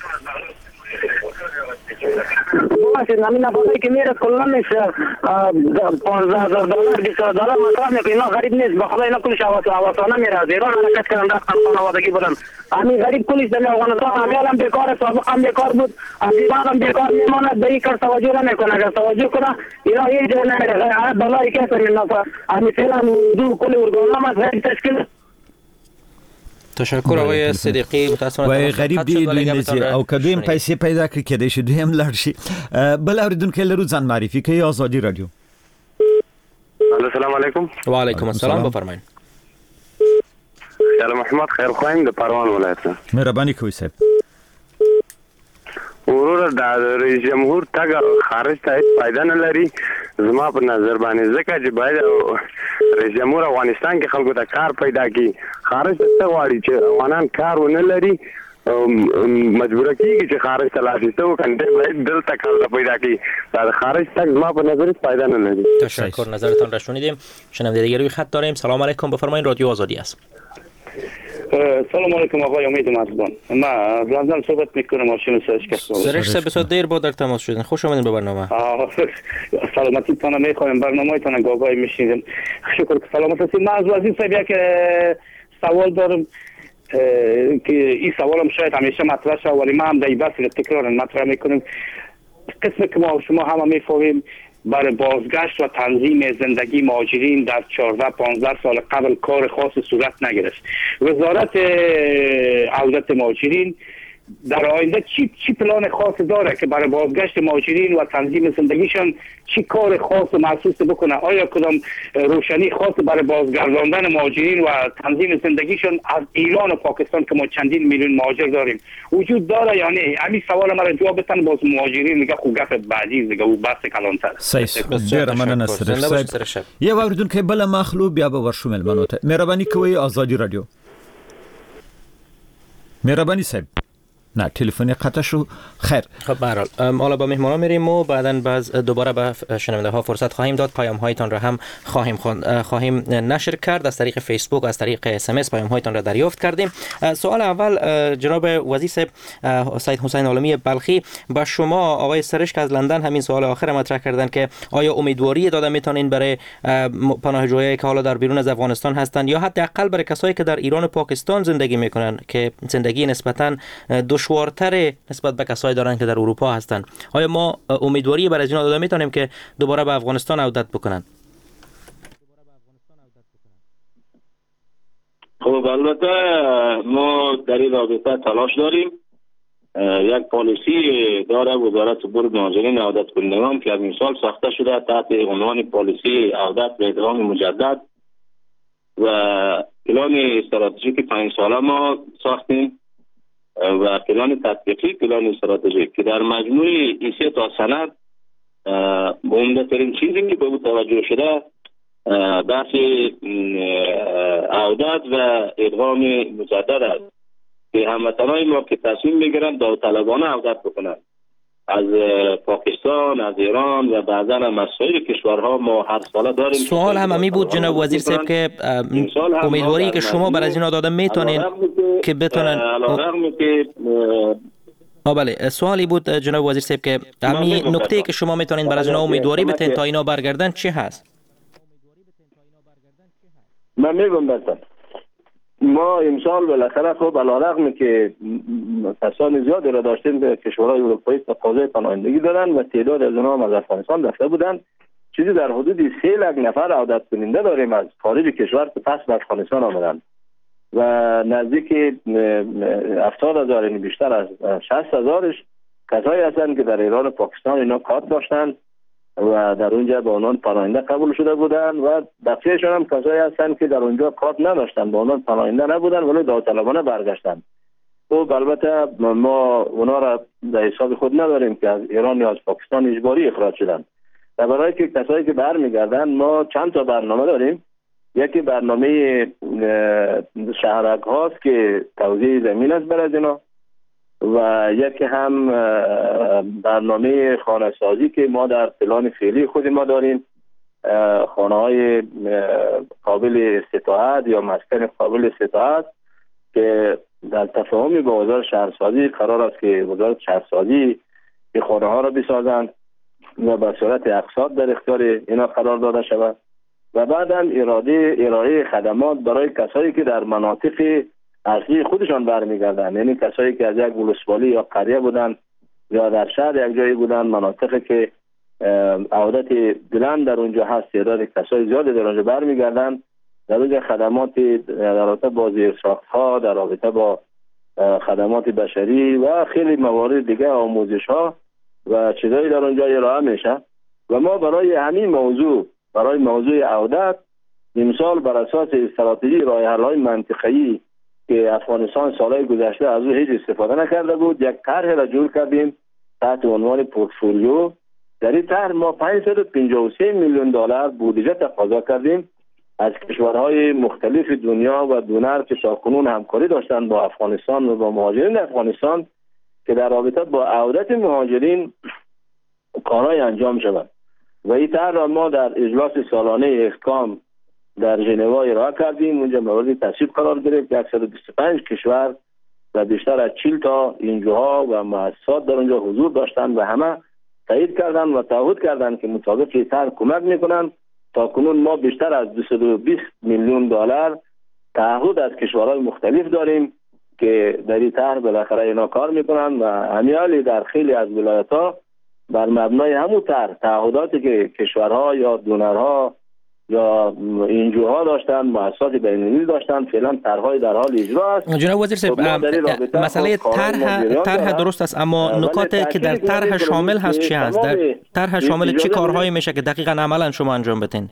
باشه نمی نباید که میره کلا میشه پانزده هزار دلار بیست هزار دلار مصرف میکنه. اینا غریب نیست، بخدا اینا کلش آواسانه میره از ایران حرکت کردن رفتن خانوادگی بودن. همین غریب کلش در افغانستان امیال هم بیکار، سابق هم بیکار بود، از ایران هم بیکار میماند. به این کار توجه نمیکنه. اگر توجه کنه اینا هیچ جای نمیره. هر دلاری که سر نفر همین فعلا دو کل ارگانام از غریب تشکیل. تشکر آقای صدیقی. متاسفانه غریب دی دوی نزی او کدویم پیسې پیدا کړی کېدای شي دوی هم لاړ شي. بل اوریدونکو لرو ځان معرفي کوي. آزادي رادیو. السلام علیکم. و علیکم السلام، بفرمایید. خیال محمد خیر خواهیم در پروان ولایت. مهربانی کوي صاحب. ورور د رئیس جمهور تګ خارج ته فائدہ نه لري زما په نظر باندې، ځکه چې باید رئیس جمهور افغانستان کې خلکو ته کار پیدا کړي. خارج ته غواړي چې افغانان کار ونه لري مجبور کیږي چې خارج ته لاړ شي. ته کنده باید دلته کار پیدا کړي. دا خارج تک ما په نظر فائدہ نه لري. تشکر، نظرتان را شنیدیم. شنونده دیگه روی خط داریم. سلام علیکم، بفرمایید. رادیو آزادی است. سلام علیکم آقای امید مرزبان. ما از لندن صحبت میکنم. ماشین سرشکست بود. سرش بسیار دیر با در تماس شدین. خوش آمدین به برنامه. سلامتی تان میخوایم، برنامه تان گاگای میشنیدم. شکر که سلامت هستید. من از وزیر صاحب یک سوال دارم که این سوالم شاید همیشه مطرح شد ولی ما هم در این بحث تکرار مطرح میکنیم. قسمی که ما شما همه میفهمیم برای بازگشت و تنظیم زندگی مهاجرین در چهارده پانزده سال قبل کار خاص صورت نگرفت. وزارت عودت مهاجرین در آینده چی چی پلان خاص داره که برای بازگشت مهاجرین و تنظیم زندگیشان چی کار خاص و مخصوص بکنه؟ آیا کدام روشنی خاص برای بازگرداندن مهاجرین و تنظیم زندگیشان از ایران و پاکستان که ما چندین میلیون مهاجر داریم وجود داره یا نه؟ همین سوال مرا جواب بدن. باز مهاجرین میگه خو گپ بعدی دیگه او بحث کلانتر. صحیح. مننه سرش. یه واردون که بل مخلو بیا به ورشومل منوته. مهربانی کوی آزادی رادیو. مهربانی صاحب. نه تلفنی قطع شو. خیر. خب به هر حال حالا با مهمانا میریم و بعداً باز دوباره به شنونده ها فرصت خواهیم داد. پیام هایتان را هم خواهیم خواهیم نشر کرد از طریق فیسبوک، از طریق اس ام اس پیام هایتان را دریافت کردیم. سوال اول جناب وزیر صاحب سید حسین عالمی بلخی با شما آقای سرش که از لندن همین سوال آخر مطرح کردن که آیا امیدواری داده میتونین برای پناهجویایی که حالا در بیرون از افغانستان هستند یا حداقل برای کسایی که در ایران و پاکستان زندگی میکنن که زندگی نسبتاً دشوارتر نسبت به کسایی دارن که در اروپا هستن، آیا ما امیدواری برای اینا داده میتونیم که دوباره به افغانستان عودت بکنن؟ خب البته ما در این رابطه تلاش داریم. یک پالیسی داره وزارت امور مهاجرین عودت کنندگان که از این سال ساخته شده تحت عنوان پالیسی عودت به ادغام مجدد و پلان استراتژیک پنج ساله ما ساختیم و پلان تطبیقی پلان استراتژیک که در مجموع این سه تا سند عمده ترین چیزی که به او توجه شده بحث عودت و ادغام مجدد است که هموطنان ما که تصمیم میگیرند داوطلبانه عودت بکنند از پاکستان، از ایران و بعضا هم از سایر کشورها ما هر ساله داریم. سوال هم همی بود جناب وزیر صاحب که امیدواری که شما برای از اینا داده میتونین که بتونن علیرغم که بله سوالی بود جناب وزیر صاحب که همین نکته که شما میتونین برای از اینا امیدواری بتین تا اینا برگردن چی هست؟ من میگم مثلا ما امسال بالاخره خب علیرغم که کسان زیادی را داشتیم به کشورهای اروپایی تقاضای پناهندگی دادن و تعداد از اونها هم از افغانستان رفته بودن، چیزی در حدود سه لک نفر عودت کننده داریم از خارج کشور که پس به افغانستان آمدن و نزدیک هفتاد هزار یعنی بیشتر از شصت هزارش کسایی هستند که در ایران و پاکستان اینا کارت داشتن و در اونجا به عنوان پناهنده قبول شده بودن و بقیه‌شون هم کسایی هستند که در اونجا کارت نداشتن، به عنوان پناهنده نبودن ولی داوطلبانه برگشتن. خب البته ما اونا را در حساب خود نداریم که از ایران یا از پاکستان اجباری اخراج شدن. در برای که کسایی که برمیگردن ما چند تا برنامه داریم. یکی برنامه شهرک هاست که توزیع زمین است برای اینا و یکی هم برنامه خانه سازی که ما در پلان فعلی خود ما داریم، خانه های قابل استطاعت یا مسکن قابل استطاعت که در تفاهم با وزارت شهرسازی قرار است که وزارت شهرسازی این خانه ها را بسازند و به صورت اقساط در اختیار اینا قرار داده شود و بعدا اراده ارائه خدمات برای کسایی که در مناطق اصلی خودشان برمیگردن، یعنی کسایی که از یک ولسوالی یا قریه بودن یا در شهر یک جایی بودن، مناطقی که عودت بلند در اونجا هست، تعداد کسای زیادی در اونجا برمیگردن، در اونجا خدمات در رابطه با زیرساخت‌ها، در رابطه با خدمات بشری و خیلی موارد دیگه، آموزش ها و چیزایی در اونجا ارائه میشه و ما برای همین موضوع برای موضوع عودت امسال بر اساس استراتژی راه حل‌های منطقه‌ای که افغانستان سالهای گذشته از او هیچ استفاده نکرده بود، یک طرح را جور کردیم تحت عنوان پورتفولیو. در این طرح ما پانصد و پنجاه و سه میلیون دلار بودجه تقاضا کردیم از کشورهای مختلف دنیا و دونر که تاکنون همکاری داشتن با افغانستان و با مهاجرین افغانستان که در رابطه با عودت مهاجرین کارهای انجام شود و این طرح را ما در اجلاس سالانه احکام در ژنوا ارائه کردیم. اونجا مورد تصویب قرار گرفت. صد و بیست و پنج کشور و بیشتر از چهل تا انجوها و مؤسسات در اونجا حضور داشتند و همه تایید کردند و تعهد کردند که مطابق طرح کمک میکنند. تا کنون ما بیشتر از دویست و بیست میلیون دلار تعهد از کشورهای مختلف داریم که در این طرح بالاخره اینا کار میکنن و همیالی در خیلی از ولایت‌ها بر مبنای همون طرح تعهداتی که کشورها یا دونرها یا انجوها داشتن، مؤسسات بین‌المللی داشتن، فعلا طرح‌های در حال اجرا است. جناب وزیر صاحب، مسئله طرح طرح درست است، اما نکاتی که در طرح شامل هست چی هست؟ در طرح شامل چه کارهایی میشه که دقیقاً عملاً شما انجام بدین؟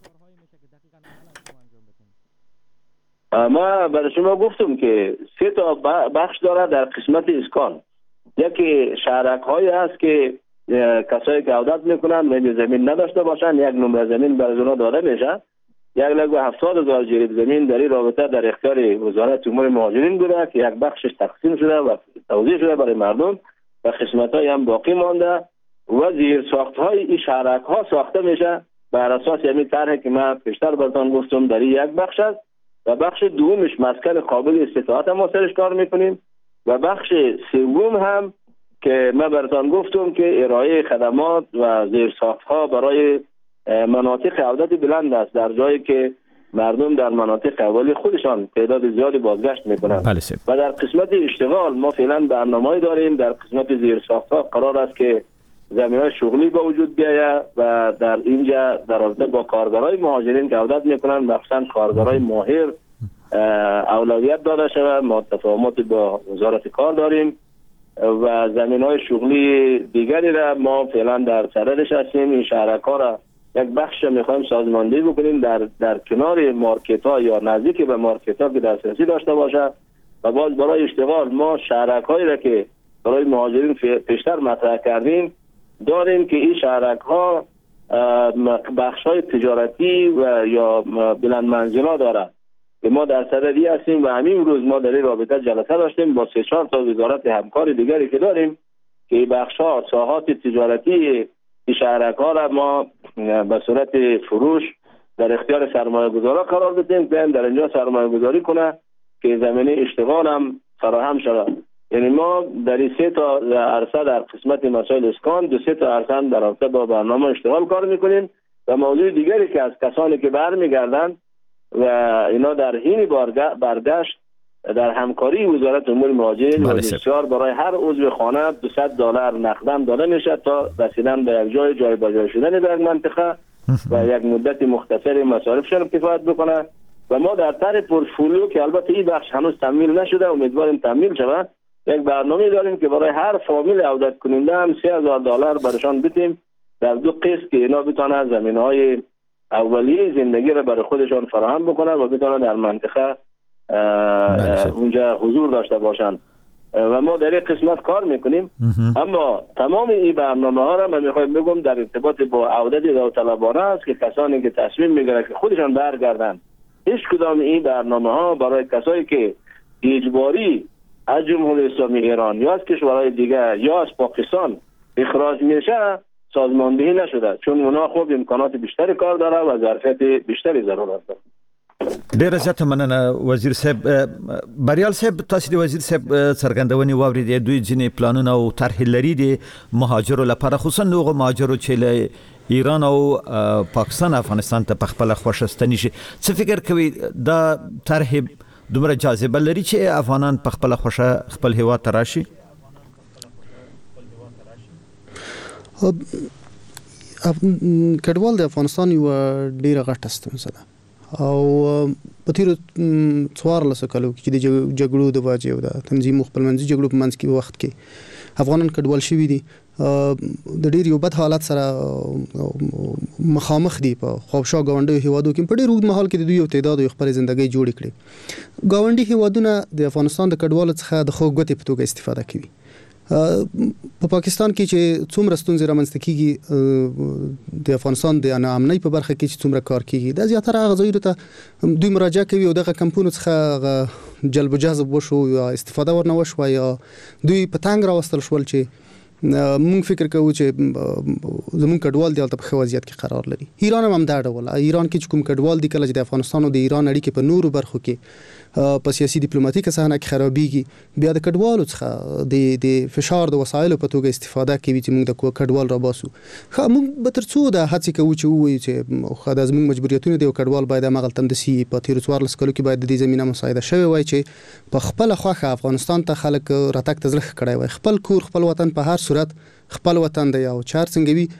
ما برای شما گفتم که سه تا بخش داره در قسمت اسکان. یکی شهرک هایی هست که کسایی که عودت میکنن و زمین نداشته باشن، یک نمره زمین برای اونا داده میشه. یک لک و هفتاد هزار جریب زمین در این رابطه در اختیار وزارت امور مهاجرین بوده که یک بخشش تقسیم شده و توزیع شده برای مردم و قسمت های هم باقی مانده و زیر ساخت های این شهرک ها ساخته میشه بر اساس همین طرحی که من پیشتر براتون گفتم در یک بخش است. و بخش دومش مسکن قابل استطاعت ما سرش کار میکنیم و بخش سوم هم که من براتون گفتم که ارائه خدمات و زیرساخت‌ها برای مناطق عودت بلند است در جایی که مردم در مناطق اولی خودشان تعداد زیادی بازگشت میکنند. و در قسمت اشتغال ما فعلا برنامه‌ای داریم. در قسمت زیرساخت‌ها قرار است که زمینه‌های شغلی به وجود بیاید و در اینجا در رابطه با کارگرای مهاجرین که عودت میکنن مخصوصا کارگرای ماهر اولویت داده شود. ما تفاهمات با وزارت کار داریم و زمینه‌های شغلی دیگری را ما فعلا در صددش هستیم. این شهرک‌ها را یک بخش میخوایم سازماندهی بکنیم در در کنار مارکت‌ها یا نزدیک به مارکت‌ها که دسترسی داشته باشه و باز برای اشتغال ما شهرک‌هایی را که برای مهاجرین پیشتر مطرح کردیم داریم که این شهرک‌ها بخش‌های تجارتی و یا بلند منزل‌ها داره که ما در صددی هستیم و همین روز ما در این رابطه جلسه داشتیم با سه چهار تا وزارت همکار دیگری که داریم که این بخش‌ها ساحات تجارتی این شهرک‌ها را ما به صورت فروش در اختیار سرمایه‌گذارا قرار بدیم که در اینجا سرمایه‌گذاری کنه که زمینه اشتغال هم فراهم شود. یعنی ما در این سه تا عرصه در قسمت مسائل اسکان دو سه تا عرصه در رابطه با برنامه اشتغال کار میکنیم و موضوع دیگری که از کسانی که برمیگردن و اینا در حین برگشت در همکاری وزارت امور مهاجرین و بسیار برای هر عضو خانه دویست دلار نقدم داده میشه تا رسیدن به یک جای جای بجای شدن در یک منطقه و یک مدت مختصری مصارفشون کفایت بکنه. و ما در طرح پورتفولیو که البته این بخش هنوز تمویل نشده امیدواریم تمویل شود یک برنامه داریم که برای هر فامیل عودت کننده هم سه هزار دلار برشان بدیم در دو قسط که اینا بتونن زمینه‌های اولیه زندگی را برای خودشان فراهم بکنن و بتونن در منطقه اونجا حضور داشته باشن و ما در این قسمت کار میکنیم. اما تمام این برنامه ها را من میخوایم بگم در ارتباط با عودت داوطلبانه است که کسانی که تصمیم میگیرن که خودشان برگردن. هیچ کدام این برنامه ها برای کسایی که اجباری از جمهوری اسلامی ایران یا از کشورهای دیگر یا از پاکستان اخراج میشه سازماندهی نشده، چون اونا خوب امکانات بیشتری کار داره و ظرفیت بیشتری ضرورت داره. ډیره زیاته مننه وزیر صاحب. بریال صاحب تاسو د وزیر صاحب څرګندونې واورېدې دوی ځینې پلانونه او طرحې لري د مهاجرو لپاره خصوصا هغو مهاجرو چې له ایران او پاکستان افغانستان ته په خپله خوښه ستنې شي. څه فکر کوي دا طرحې دومره جاذبه لري چې افغانان په خپله خوښه خپل هیواد ته راشي؟ کډوال د افغانستان یو ډیره غټه ستونزه ده او په تیرو څوارلسو کالو کې د جګړو د وجې او د تنظیم خپلمنځي جګړو په منځ کې وخت کې افغانان کډوال شوي دي د ډیر یو بد حالت سره مخامخ دي په خوابشا ګاونډي هیوادو کې په ډیر اوږد مهال کې د دوی یو تعداد یو خپل ژوندۍ جوړ کړي. ګاونډي هیوادونه د افغانستان د کډوالو څخه د خو ګوتې په توګه استفاده کوي. په پاکستان کې چې څومره ستونزې رامنځته کیږي د افغانستان د ناامنۍ په برخه کې چې څومره کار کیږي د زیاتره هغه ځایونو ته دوی مراجعه کوي او دغه کمپونو څخه جلب و جذب وشو یا استفاده ورنه وشوه یا دوی په تنګ راوستل شول چې مونږ فکر کوو چې زمونږ کډوال د په وضعیت کې قرار لري. ایران هم دا ډول ایران کې کوم کډوال دی کله چې د افغانستان او د ایران اړیکې په نورو برخو کې په سیاسي ډیپلوماټیک صحنه کې خرابېږي بیا د کډوالو څخه د د فشار د وسایلو په توګه استفاده کوي چې موږ د کډوال را باسو. خو موږ به تر څو د هڅې کوو چې وایي چې خو د زموږ مجبوریتونه دی کډوال باید مغل تندسي په تیر څوارلس کلو کې باید د دې زمينه مساعده شوی وای چې په خپل خوخه افغانستان ته خلک راتګ تزرخ کړی وای خپل کور خپل وطن په هر صورت خپل وطن دی او چار څنګه وي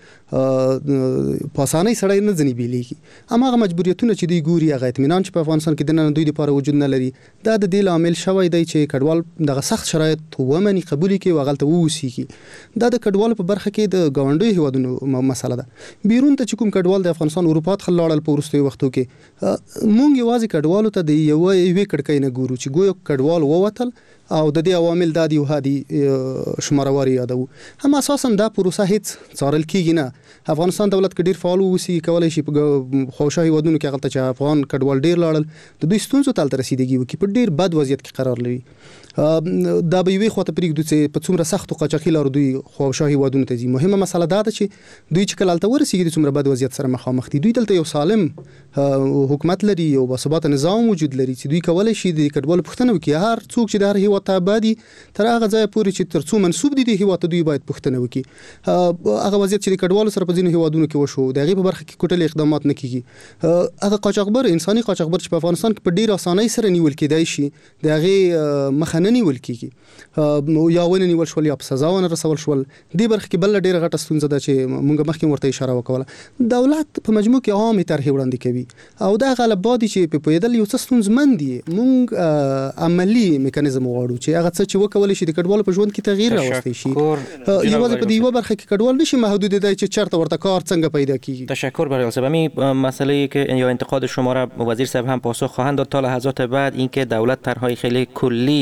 په اسانۍ سړی نه ځنی بیلیږي. اما هغه مجبوریتونه چې دوی ګوري هغه اطمینان چې په افغانستان کې د نن دوی لپاره وجود نه لري دا د دې عامل شوی دی چې کډوال دغه سخت شرایط ومني قبول کړي او غلطه ووسیږي. دا د کډوال په برخه کې د غونډې هیوادونو مسله ده. بیرون ته چې کوم کډوال د افغانستان اروپا ته لاړل په وروستي وختو کې مونږ یوازې کډوالو ته د یو یوې کړکۍ نه ګورو چې ګویا کډوال ووتل او د دې عوامل د دې وهادي شمارواري یادو. هم اساسا دا پروسه هیڅ څارل کیږي نه. افغانستان دولت کې ډیر فعال وسی کولای شي په خوشاهي ودونو کې غلطه چې افغان کډوال ډیر لاړل د دوی ستونزو تل تر رسیدګي وکي په ډیر بد وضعیت کې قرار لري. دا به وي خو ته پرېږدو چې په څومره سخت او قاچاقي لار دوی خوشاهي ودونو ته ځي. مهمه مسله دا ده چې دوی چې کله تل ورسیږي د څومره بد وضعیت سره مخامخ دي. دوی دلته یو سالم حکومت لري یو باثبات نظام وجود لري چې دوی کولای شي د کډوالو پوښتنه وکړي. هر څوک چې د هر هیواد ته آبادي تر هغه ځای پورې چې تر څو منسوب دي د هیواد ته دوی باید پوښتنه وکړي. هغه وضعیت چې د کډوالو سره په ځینو هیوادونو کې وشو د هغې په برخه کې کوټلې اقدامات نه کیږي. هغه قاچاقبر انساني قاچاقبر چې په افغانستان کې په ډیر اسانۍ سره نیول کېدای شي د هغې مخه نه نیول کیږي یا ونه نیول شول یا په سزا ونه رسول شول. دې برخه کې بل ډیره غټه ستونزه ده چې موږ مخکې ورته اشاره وکوله. دولت په مجموع کې عامه طرحې وړاندې کوي او دا غالب بادي چې په پویدل یو څه ستونزمن دي. موږ عملی میکانیزم غواړو چې هغه څه چې وکولای شي د کډوالو په ژوند کې تغییر راوستي شي. یوازې په دې یو برخه کې کډوال نشي محدود دی چې چرته ورته کار څنګه پیدا کیږي. تشکر برای صاحب. همین مسئله که یا انتقاد شما را وزیر صاحب هم پاسخ خواهند داد تا لحظات بعد اینکه دولت طرحهای خیلی کلی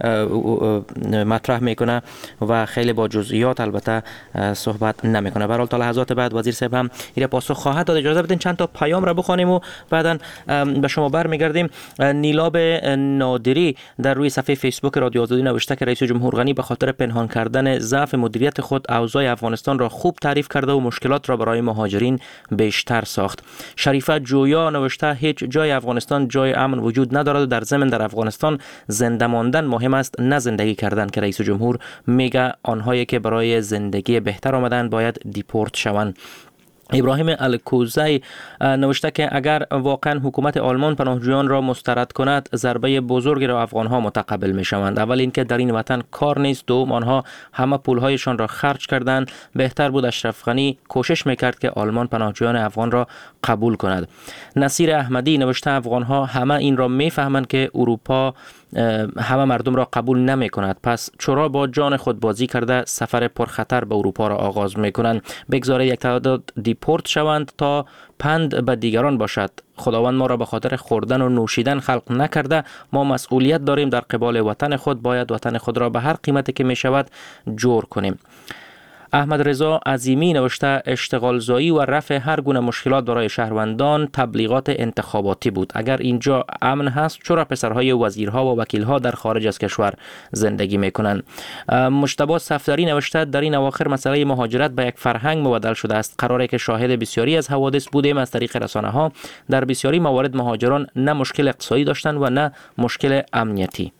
مطرح میکنه و خیلی با جزئیات البته صحبت نمیکنه. به هر حال تا لحظات بعد وزیر صاحب هم این پاسخ خواهد داد. اجازه بدین چند تا پیام را بخوانیم و بعداً به شما برمیگردیم. نیلاب نادری در روی صفحه فیسبوک رادیو آزادی نوشته که رئیس جمهور غنی به خاطر پنهان کردن ضعف مدیریت خود اوضاع افغانستان را خوب تعریف کرده و مشکلات را برای مهاجرین بیشتر ساخت. شریفه جویا نوشته هیچ جای افغانستان جای امن وجود ندارد و در ضمن در افغانستان زنده ماندن مهم است نه زندگی کردن که رئیس جمهور میگه آنهایی که برای زندگی بهتر آمدن باید دیپورت شوند. ابراهیم الکوزی نوشته که اگر واقعا حکومت آلمان پناهجویان را مسترد کند ضربه بزرگی را افغانها متقبل می شوند. اول اینکه در این وطن کار نیست، دوم آنها همه پولهایشان را خرج کردند. بهتر بود اشرف غنی کوشش میکرد که آلمان پناهجویان افغان را قبول کند. نصیر احمدی نوشته افغانها همه این را میفهمند که اروپا همه مردم را قبول نمی کند، پس چرا با جان خود بازی کرده سفر پرخطر به اروپا را آغاز می کنند؟ بگذاره یک تعداد دیپورت شوند تا پند به دیگران باشد. خداوند ما را به خاطر خوردن و نوشیدن خلق نکرده. ما مسئولیت داریم در قبال وطن خود. باید وطن خود را به هر قیمتی که می شود جور کنیم. احمد رضا عظیمی نوشته اشتغال زایی و رفع هر گونه مشکلات برای شهروندان تبلیغات انتخاباتی بود. اگر اینجا امن هست چرا پسرهای وزیرها و وکیلها در خارج از کشور زندگی میکنند؟ مجتبی صفدری نوشته در این اواخر مسئله مهاجرت به یک فرهنگ مبدل شده است. قراره که شاهد بسیاری از حوادث بودیم از طریق رسانه ها. در بسیاری موارد مهاجران نه مشکل اقتصادی داشتند و نه مشکل امنیتی.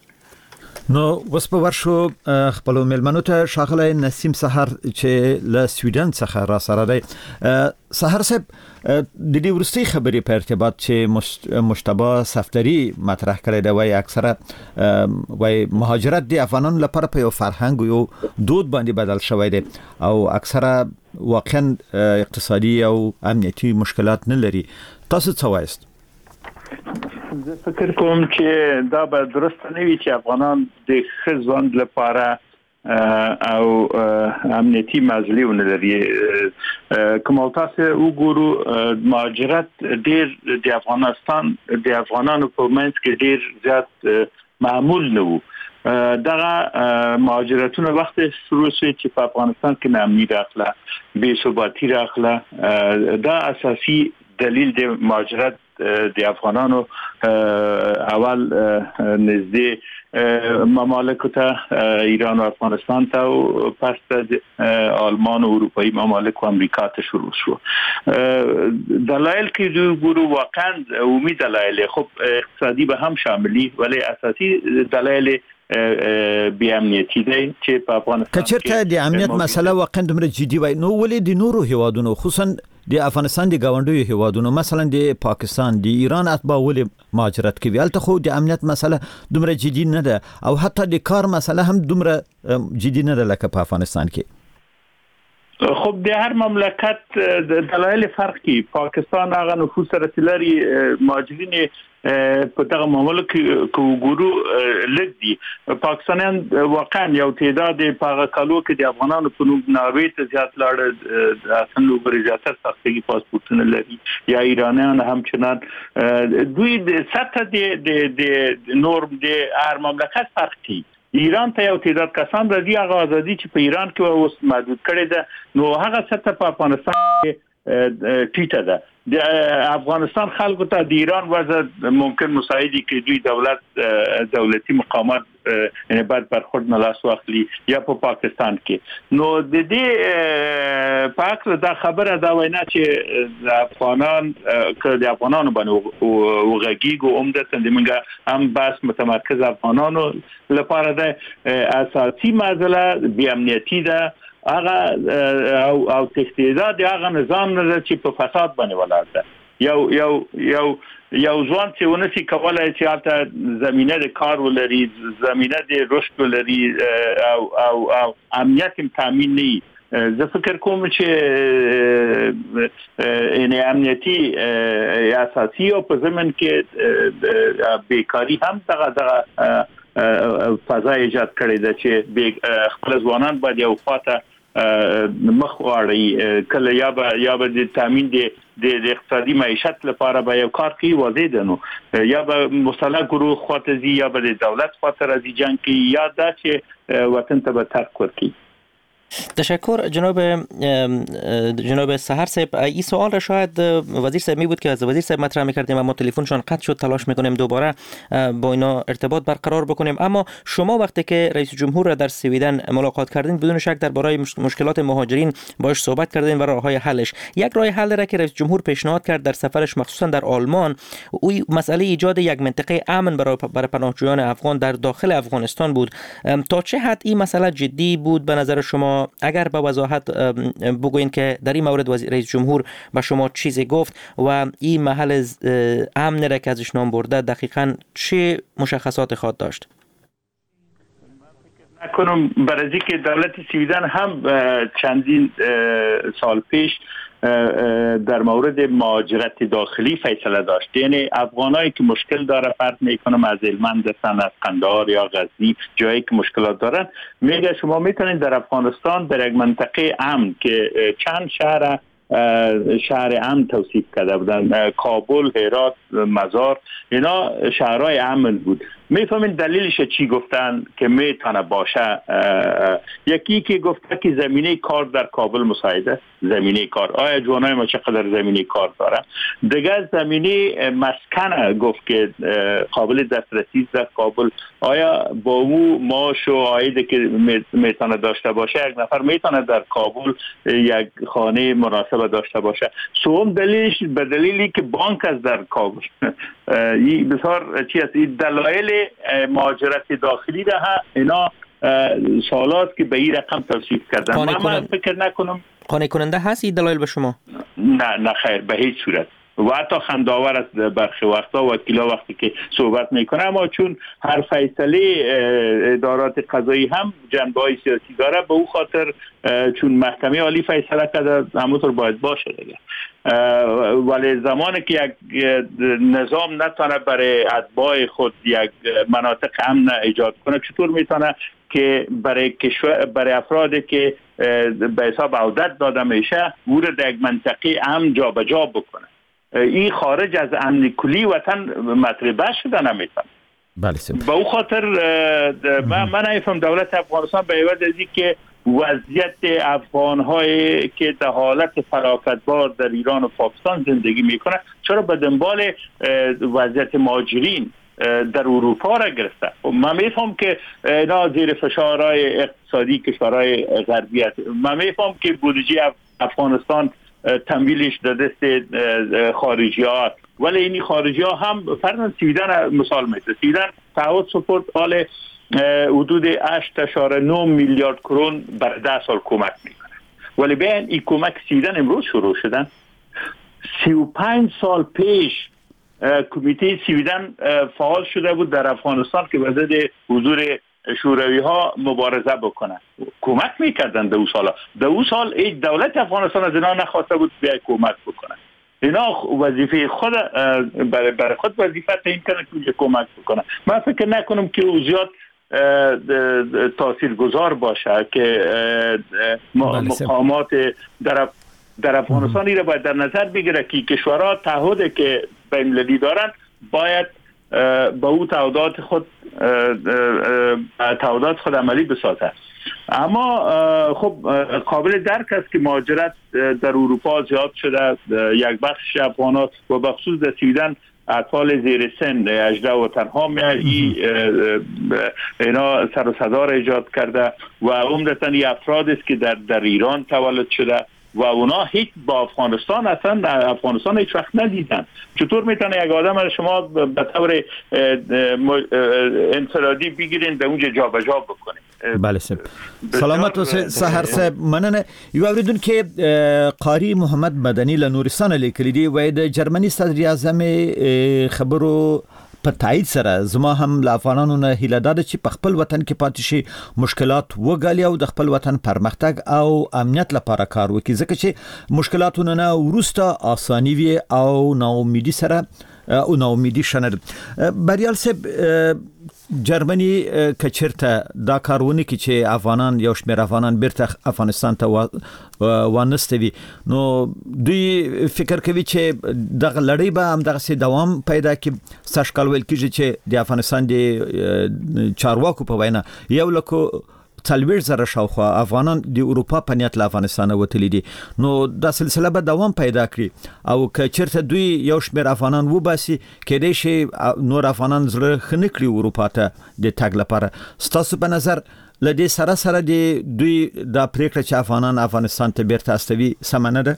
نو اوس په ورشو خپل ملمنو ته شاغله نسیم سحر چې له سویډن څخه را سره دی. سحر صاحب د دې ورستي خبرې په ارتباط چې مجتبی صفدری مطرح کړی دی وای اکثره وای مهاجرت د افغانانو لپاره په یو فرهنګ یو دود باندې بدل شوی دی او اکثره واقعا اقتصادي او امنیتي مشکلات نه لري. تاسو څه وایست؟ زه فکر کوم چې دا به درست نه وي چې افغانان د ښه ژوند لپاره او امنیتي مسلې ولري. کوم تاسو وګورو مهاجرت ډیر د افغانستان د افغانانو په منځ کې ډیر زیات معمول نه وو. دغه مهاجرتونه وخت شروع شو چې په افغانستان کې نامني راغله، بې ثباتی راغله. دا اساسي دلیل د مهاجرت د افغانانو اول نزدې ممالک ته ایران و افغانستان ته و پس آلمان و اروپایی ممالک و امریکا ته شروع شو. دلایل که دو گروه واقعا عمومی دلایل خب اقتصادی به هم شاملی ولی اساسی دلایل بی امنیتی دی چې په افغانستان کې کچرته د امنیت مسله واقعا دومره جدي وای نو ولې د نورو هیوادونو خصوصا د افغانستان د گاونډیو هیوادونو مثلا د پاکستان د ایران اتباع ولې مهاجرت کوي البته خو د امنیت مسله دومره جدي نه ده او حتی د کار مسله هم دومره جدي نه ده لکه په افغانستان کې. خب د هر مملکت دلایل فرقی پاکستان هغه نفوس رسیدلري مهاجرین په دغه مملک کې وګورو لږ دي. پاکستانیان واقعا یو تعداد په هغه کالو کې د افغانانو په نوم نوي ته زیات لاړ اصل لوبر زیاتر سختګي پاسپورتونه لري یا ایرانیان همچنان دوی د سطح د د نورم د هر مملکت فرقي. ایران ته یو تعداد کسان راځي هغه ازادي چې په ایران کې اوس محدود کړي ده نو هغه سطح په افغانستان کې ټیټه ده. د افغانستان خلکو ته د ایران وضع ممکن مساعدي کې دوی دولت دولتي مقامات یعنی بعد برخورد نه لاس واخلي یا په پاکستان کې نو د دې پاک دا خبره دا وینا چې د افغانان که د افغانانو باندې وغږیږو عمدتاً د منګه هم بس متمرکز افغانانو لپاره د اساسي معضله بی امنیتی ده هغه او او تختیداد هغه نظام نه چې په فساد باندې ولاړ ده. یو یو یو یو ځوان چې ونسي کولای چې البته زمينه د کار ولري زمينه د رشد ولري او او او امنیت تامین نه زه فکر کوم چې ان امنیتی اساسي او په زمن کې بیکاری هم دغه دغه فضا ایجاد کړی ده چې خپل ځوانان باید یو خاطر مخ واړی کله یا به یا به د تامین د اقتصادي معیشت لپاره به یو کار کوي واضح ده نو یا به مسلح گروه خاطزي یا به د دولت خاطر از جنگ کوي یا دا چې وطن ته به ترک ورکړي. تشکر جناب جناب سحر صاحب. این سوال را شاید وزیر صاحب می بود که از وزیر صاحب مطرح می‌کردیم اما تلفنشون قطع شد. تلاش می‌کنیم دوباره با اینا ارتباط برقرار بکنیم. اما شما وقتی که رئیس جمهور را در سویدن ملاقات کردین بدون شک درباره مشکلات مهاجرین باهاش صحبت کردین و راه‌های حلش. یک راه حل را که رئیس جمهور پیشنهاد کرد در سفرش مخصوصا در آلمان او مسئله ایجاد یک منطقه امن برای برای پناهجویان افغان در داخل افغانستان بود. تا چه حد این مسئله جدی بود به نظر شما؟ اگر با وضاحت بگوین که در این مورد رئیس جمهور به شما چیزی گفت و این محل امن را که ازش نام برده دقیقاً چه مشخصات خواهد داشت؟ نکنم برای که دولت سویدن هم چندین سال پیش در مورد مهاجرت داخلی فیصله داشت. یعنی افغانایی که مشکل داره فرض میکنم از هلمند هستن از قندهار یا غزنی جایی که مشکلات دارن میگه شما میتونید در افغانستان در یک منطقه امن که چند شهر شهر امن توصیف کرده بودن کابل، هرات، مزار اینا شهرهای امن بود. میفهمین دلیلش چی گفتن که میتونه باشه؟ یکی که گفته که زمینه کار در کابل مساعده زمینه کار آیا جوانای ما چقدر زمینه کار داره؟ دیگه زمینه مسکن گفت که قابل دسترسی در کابل آیا با او معاش و عاید که میتونه داشته باشه یک نفر میتونه در کابل یک خانه مناسب داشته باشه؟ سوم دلیلش به دلیلی که بانک از در کابل این بسیار چی است این دلایل مهاجرت داخلی ده اینا سوالات که به این رقم توصیف کردن من, من فکر نکنم قانع کننده هست این دلایل به شما؟ نه نه خیر به هیچ صورت و حتی خنداور است برخی وقتا وکیلا وقتی که صحبت میکنه اما چون هر فیصله ادارات قضایی هم جنبه‌های سیاسی داره به او خاطر چون محکمه عالی فیصله کرده همونطور باید باشه دیگه ولی زمانی که یک نظام نتونه برای اتباع خود یک مناطق امن ایجاد کنه چطور میتونه که برای کشور برای افرادی که به حساب عودت داده میشه او را در یک منطقه امن جابجا بکنه؟ این خارج از امن کلی وطن مطربه شده نمیتونه. بله به او خاطر من من نمیفهم دولت افغانستان به عوض از که وضعیت افغان‌هایی که در حالت فلاکتبار در ایران و پاکستان زندگی میکنه چرا به دنبال وضعیت مهاجرین در اروپا را گرفته؟ من میفهم که اینا زیر فشارهای اقتصادی کشورهای غربی است. من میفهم که بودجه افغانستان تمویلش در دست خارجی ها، ولی این خارجی ها هم فرضاً سویدن مثال میشه. سویدن تعهد سپرد حال حدود هشت اشاره نه میلیارد کرون برای ده سال کمک میکنه، ولی بین این کمک سویدن امروز شروع شدن. سی و پنج سال پیش کمیته سویدن فعال شده بود در افغانستان که به ضد حضور شوروی ها مبارزه بکنن، کمک میکردن در اون سالا. در اون سال هیچ دولت افغانستان از اینا نخواسته بود بیای کمک بکنن. اینا وظیفه خود برای برای خود وظیفه تعیین کردن که کمک بکنن. من فکر نکنم که او زیاد تاثیرگذار باشه که مقامات در در افغانستان را باید در نظر بگیره که کشورها تعهدی که بین‌المللی دارن باید با او تعهدات خود تعهدات خود عملی بسازه. اما خب قابل درک است که مهاجرت در اروپا زیاد شده. یک بخش افغانات و بخصوص در سویدن اطفال زیر سن هجده و تنها می اینا سر و صدا را ایجاد کرده و عمدتاً این افراد است که در در ایران تولد شده و اونا هیچ با افغانستان اصلا افغانستان هیچ وقت ندیدن. چطور میتونه یک آدم شما به طور انفرادی بگیرین به اونجا جا به جا بکنید؟ بله سب سلامت و سحر صاحب مننه. یو اوریدون که قاری محمد مدنی له نورستان لیکلی دی و د جرمني صدر اعظم خبرو په تایید سره زما هم له افغانانو نه هیله ده چې په خپل وطن کې پاتې شي، مشکلات وګالي او د خپل وطن پرمختګ او امنیت لپاره کار وکړي، ځکه چې مشکلاتونه نه ورسته اساني وي او ناامیدي سره او ناامیدي شنه. بریال صاحب جرمني کچرته دا کارونه کې چې افغانان یو شمېر افغانان بیرته افغانستان ته وانستوي، نو دوی فکر کوي چې دغه لړۍ به هم دغه دوام پیدا کړي. ساشکال ویل کېږي چې د افغانستان د چارواکو په وینا یو لکه څلوېښت زره شاوخوا افغانان د اروپا په نیت له افغانستانه وتلي دي، نو دا سلسله به دوام پیدا کړي او که چېرته دوی یو شمېر افغانان وباسي کېدای شي نور افغانان زړه ښه نه کړي اروپا ته د تګ لپاره. ستاسو په نظر له دې سره سره د دوی دا پرېکړه چې افغانان افغانستان ته بیرته استوي سمه نه ده؟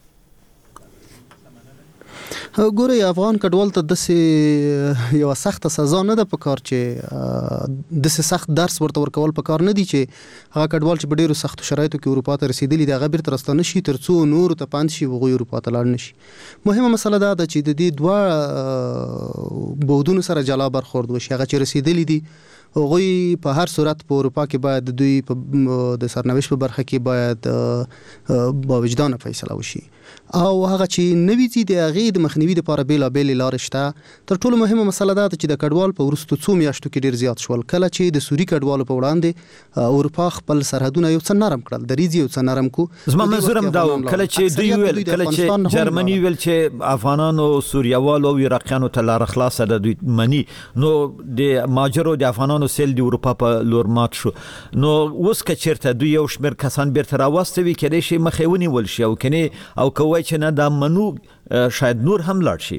ګورئ افغان کډوال ته داسې یو سخت سزا نه ده په کار چې داسې سخت درس ورته ورکول په کار نه دي چې هغه کډوال چې په ډیرو سختو شرایطو کې اروپا ته رسیدلي دي هغه بیرته راستانه شي تر څو نور ته پاند شي هغوی اروپا ته لاړ نشي. مهمه مسله دا ده چې د دې دوه بودونو سره جلا برخورد وشي. هغه چې رسیدلي دي هغوی په هر صورت په اروپا کې باید دوی په د سرنوشت په برخه کې باید با وجدان فیصله وشي او هغه چې نوی دي د هغې د مخنیوي دپاره بېلابېلې لارې شته. تر ټولو مهمه مسله دا ده چې د کډوال په وروستو څو میاشتو کې ډېر زیات شول. کله چې د سوري کډوالو په وړاندې اروپا خپل سرحدونه یو څه نرم کړل، دریځ یو څه نرم کو. زما منظور هم دا کله چې دوی ویل کله چې جرمني ویل چې افغانانو سوریوالو او عراقیانو ته لاره خلاصه ده دوی مني، نو د ماجرو د افغانانو سیل د اروپا په لور مات شو. نو اوس که چېرته دوی یو شمېر کسان بیرته راواستوي کېدای شي مخې ونیول شي او کني او که وایي چې نه دا منو شاید نور هم لاړ شي.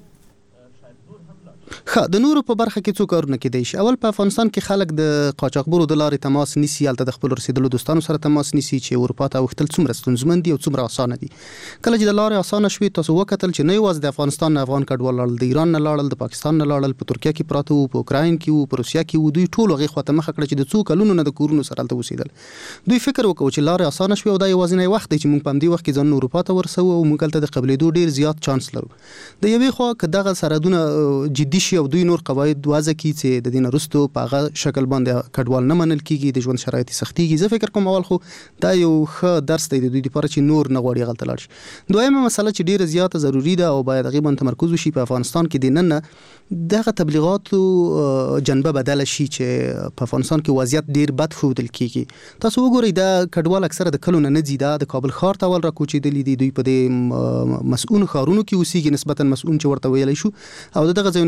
ښه د نورو په برخه کې څو کارونه کېدای شي. اول په افغانستان کې خلک د قاچاقبرو د لارې تماس نیسي، هلته د خپلو رسېدلو دوستانو سره تماس نیسي چې اروپا ته اوښتل څومره ستونزمن دي او څومره اسانه دي. کله چې د لارې اسانه شوې تاسو وکتل چې نه یوازې د افغانستان نه افغان کډوال لاړل، د ایران نه لاړل، د پاکستان نه لاړل، په ترکیه کې پراته وو، په اوکراین کې وو، په روسیه کې وو، دوی ټول هغې خواته مخه کړه چې د څو کلونو نه د کورونو سره هلته اوسېدل. دوی فکر وکړو چې لارې اسانه شوې او دا یوازینی وخت دی چې موږ په همدې وخت کې ځانونه اروپا ته ورسوو او موږ هلته د قبلېدو ډېر زیات چانس لرو. د یوې خوا که دغه سرحدونه جدي شي او دوی نور قواعد وضع کړي چې د دې نه وروستو په هغه شکل باندې کډوال نه منل کېږي، د ژوند شرایط یې سختېږي، زه فکر کوم اول خو دا یو ښه درس دی د دوی دپاره چې نور نه غواړي هغلته لاړ شي. دویمه مسله چې ډېره زیاته ضروري ده او باید هغې باندې تمرکز وشي په افغانستان کې دننه دغه تبلیغاتو جنبه بدله شي چې په افغانستان کې وضعیت ډېر بد ښودل کېږي. تاسو وګورئ دا کډوال اکثره د کلو نه نه ځي، دا د کابل ښار ته اول راکوچېدلي دي، دوی په دې مسؤون ښارونو کې اوسېږي نسبتا مسؤون چې ورته ویلی شو او د دغه ځایونو نه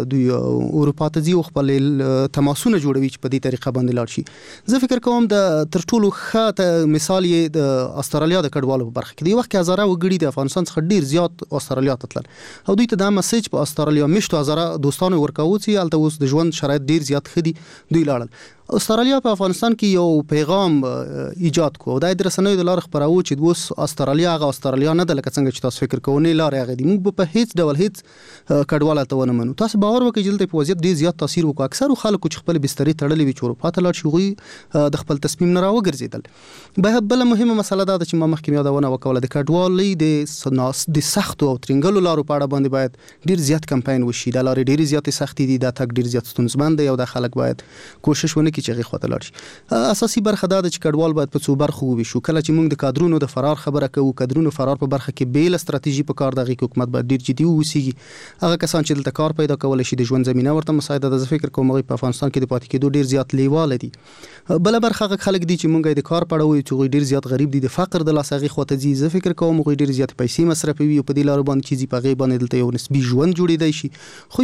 دوی اروپا ته ځي او خپل تماسونه جوړوي چې په دې طریقه باندې لاړ شي. زه فکر کوم د تر ټولو ښه مثال یې د استرالیا د کډوالو په برخه کې دی. وخت کې هزاره وګړي د افغانستان څخه ډیر زیات استرالیا ته تلل او دوی ته دا مسیج په استرالیا مشتو هزاره دوستانو ورکاوه چې هلته اوس د ژوند شرایط ډیر زیات ښه دي. دوی لاړل. استرالیا په افغانستان کې یو پیغام ایجاد کو او د رسنیو د لارې خبرو چې اوس استرالیا هغه استرالیا نه ده لکه څنګه چې تاسو فکر کوئ. نه لارې هغه دي. موږ په هیڅ ډول هیڅ کډواله ته ونه منو. تاسو باور وکړئ چې دلته په وضعیت ډیر زیات تاثیر وکړ. اکثر خلکو چې خپل بسترې تړلې وي چې اروپا ته لاړ شي غوي د خپل تصمیم نه راوګرځیدل. به بل مهمه مسله دا ده چې ما مخکې یادونه وکوله د کډوالۍ د د سختو او ترنګلو لارو په اړه باندې باید ډیر زیات کمپاین وشي. د لارې ډیر زیات سختي دي. دا تک ډیر زیات ستونزمن دی او د خلک باید کوشش ونه کړي چې هغه خواته لاړ شي. اساسي برخه دا ده چې کډوال باید په څو برخو وویشو. کله چې موږ د کادرونو د فرار خبره کوو، کادرونو فرار په برخه کې بیل ستراتیژي په کار دغه حکومت باید ډیر جدي ووسیږي. هغه کسان چې دلته کار پیدا کول شي د ژوند زمينه ورته مساعده ده. زه فکر کوم په افغانستان کې د پاتې کېدو ډیر زیات لیواله دي. بل برخه هغه خلک دي چې موږ د کار پړوي چې ډیر زیات غریب دي، د فقر د لاسغي خواته دي. زه فکر کوم غوي ډیر زیات پیسې مصرفوي او په دې لارو باندې چې په غي باندې دلته یو نسبی ژوند جوړیدای شي. خو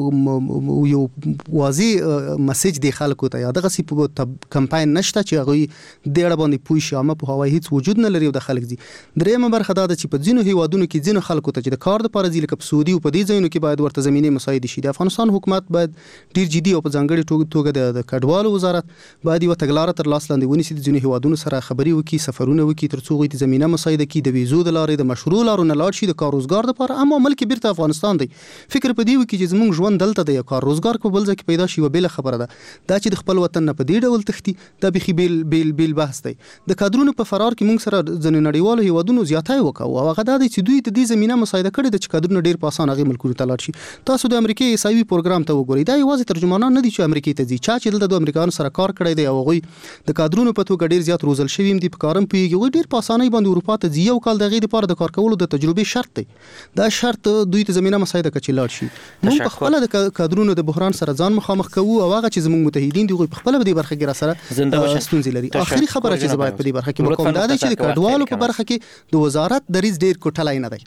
یو یو واضح میسج دی خلکو ته. دغه سی په کمپاین نشته چې هغه د اړه باندې پوي شي. اما په هوای هیڅ وجود نه لري د خلک دي. درېمه برخه دا ده چې په ځینو هیوادونو کې ځینو خلکو ته چې د کار لپاره ځي لکه په سعودي او په دې ځایونو کې باید ورته زمينه مساعده شي. د افغانستان حکومت باید ډیر جدي او په ځانګړي توګه د کډوالو وزارت باید یو تګلارې تر لاس لاندې ونیسي. د ځینو هیوادونو سره خبري وکړي، سفرونه وکړي تر څو غوي د زمينه مساعده کړي، د ویزو د لارې د مشروع لارو نه لاړ شي د کار روزګار لپاره. اما ملک بیرته افغانستان دی. فکر په دې وکړي چې زموږ ژوند دلته دی، کار روزګار په بل ځای کې پیدا شي. و بل خبره ده دا چې د خپل وطن نه په دې ډول تختی دا بخي بیل بیل بیل بحث دی. د کادرونو په فرار کې موږ سره ځنې نړیوالو هیوادونو زیاتای وکاو او هغه دا دی چې دوی د دې زمينه مساعده کړي د چې کادرونو ډیر په اسانه غي ملکونو ته لاړ شي. تاسو د امریکای ایسایوي پروګرام ته وګورئ. دا یوازې ترجمانان نه دي چې امریکای ته ځي. چا چې دلته د امریکایانو سره کار کړی دی او غوي د کادرونو په توګه ډیر زیات روزل شوی دي، په کارم پیږي، غوي ډیر په اسانه باندې اروپا ته ځي. یو کال دغه لپاره د کار کولو د تجربه شرط دی. دا شرط دوی ته زمينه مساعده کړي لاړ شي. موږ په خپل د کادرونو د بحران سره ځان مخامخ کوو او هغه چې زموږ متحدین دي غوي په خپل د برخه کې را سره ستونزې لري. اخري خبره چې زبایت په دې برخه کې مقام دا دی چې د کډوالو په برخه کې د وزارت دریز ډیر کوټلای نه دی.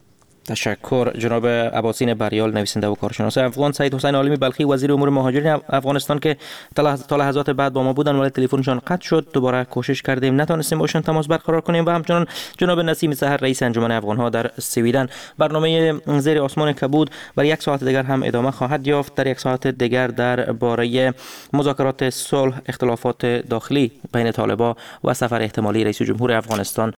تشکر جناب عباسین بریال، نویسنده و کارشناس افغان. سید حسین عالمی بلخی وزیر امور مهاجرین افغانستان که تا لحظات بعد با ما بودن ولی تلفنشان قطع شد. دوباره کوشش کردیم نتونستیم باشون تماس برقرار کنیم. و همچنان جناب نسیم سحر رئیس انجمن افغان ها در سویدن. برنامه زیر آسمان کبود برای یک ساعت دیگر هم ادامه خواهد یافت. در یک ساعت دیگر درباره مذاکرات صلح، اختلافات داخلی بین طالبان و سفر احتمالی رئیس جمهور افغانستان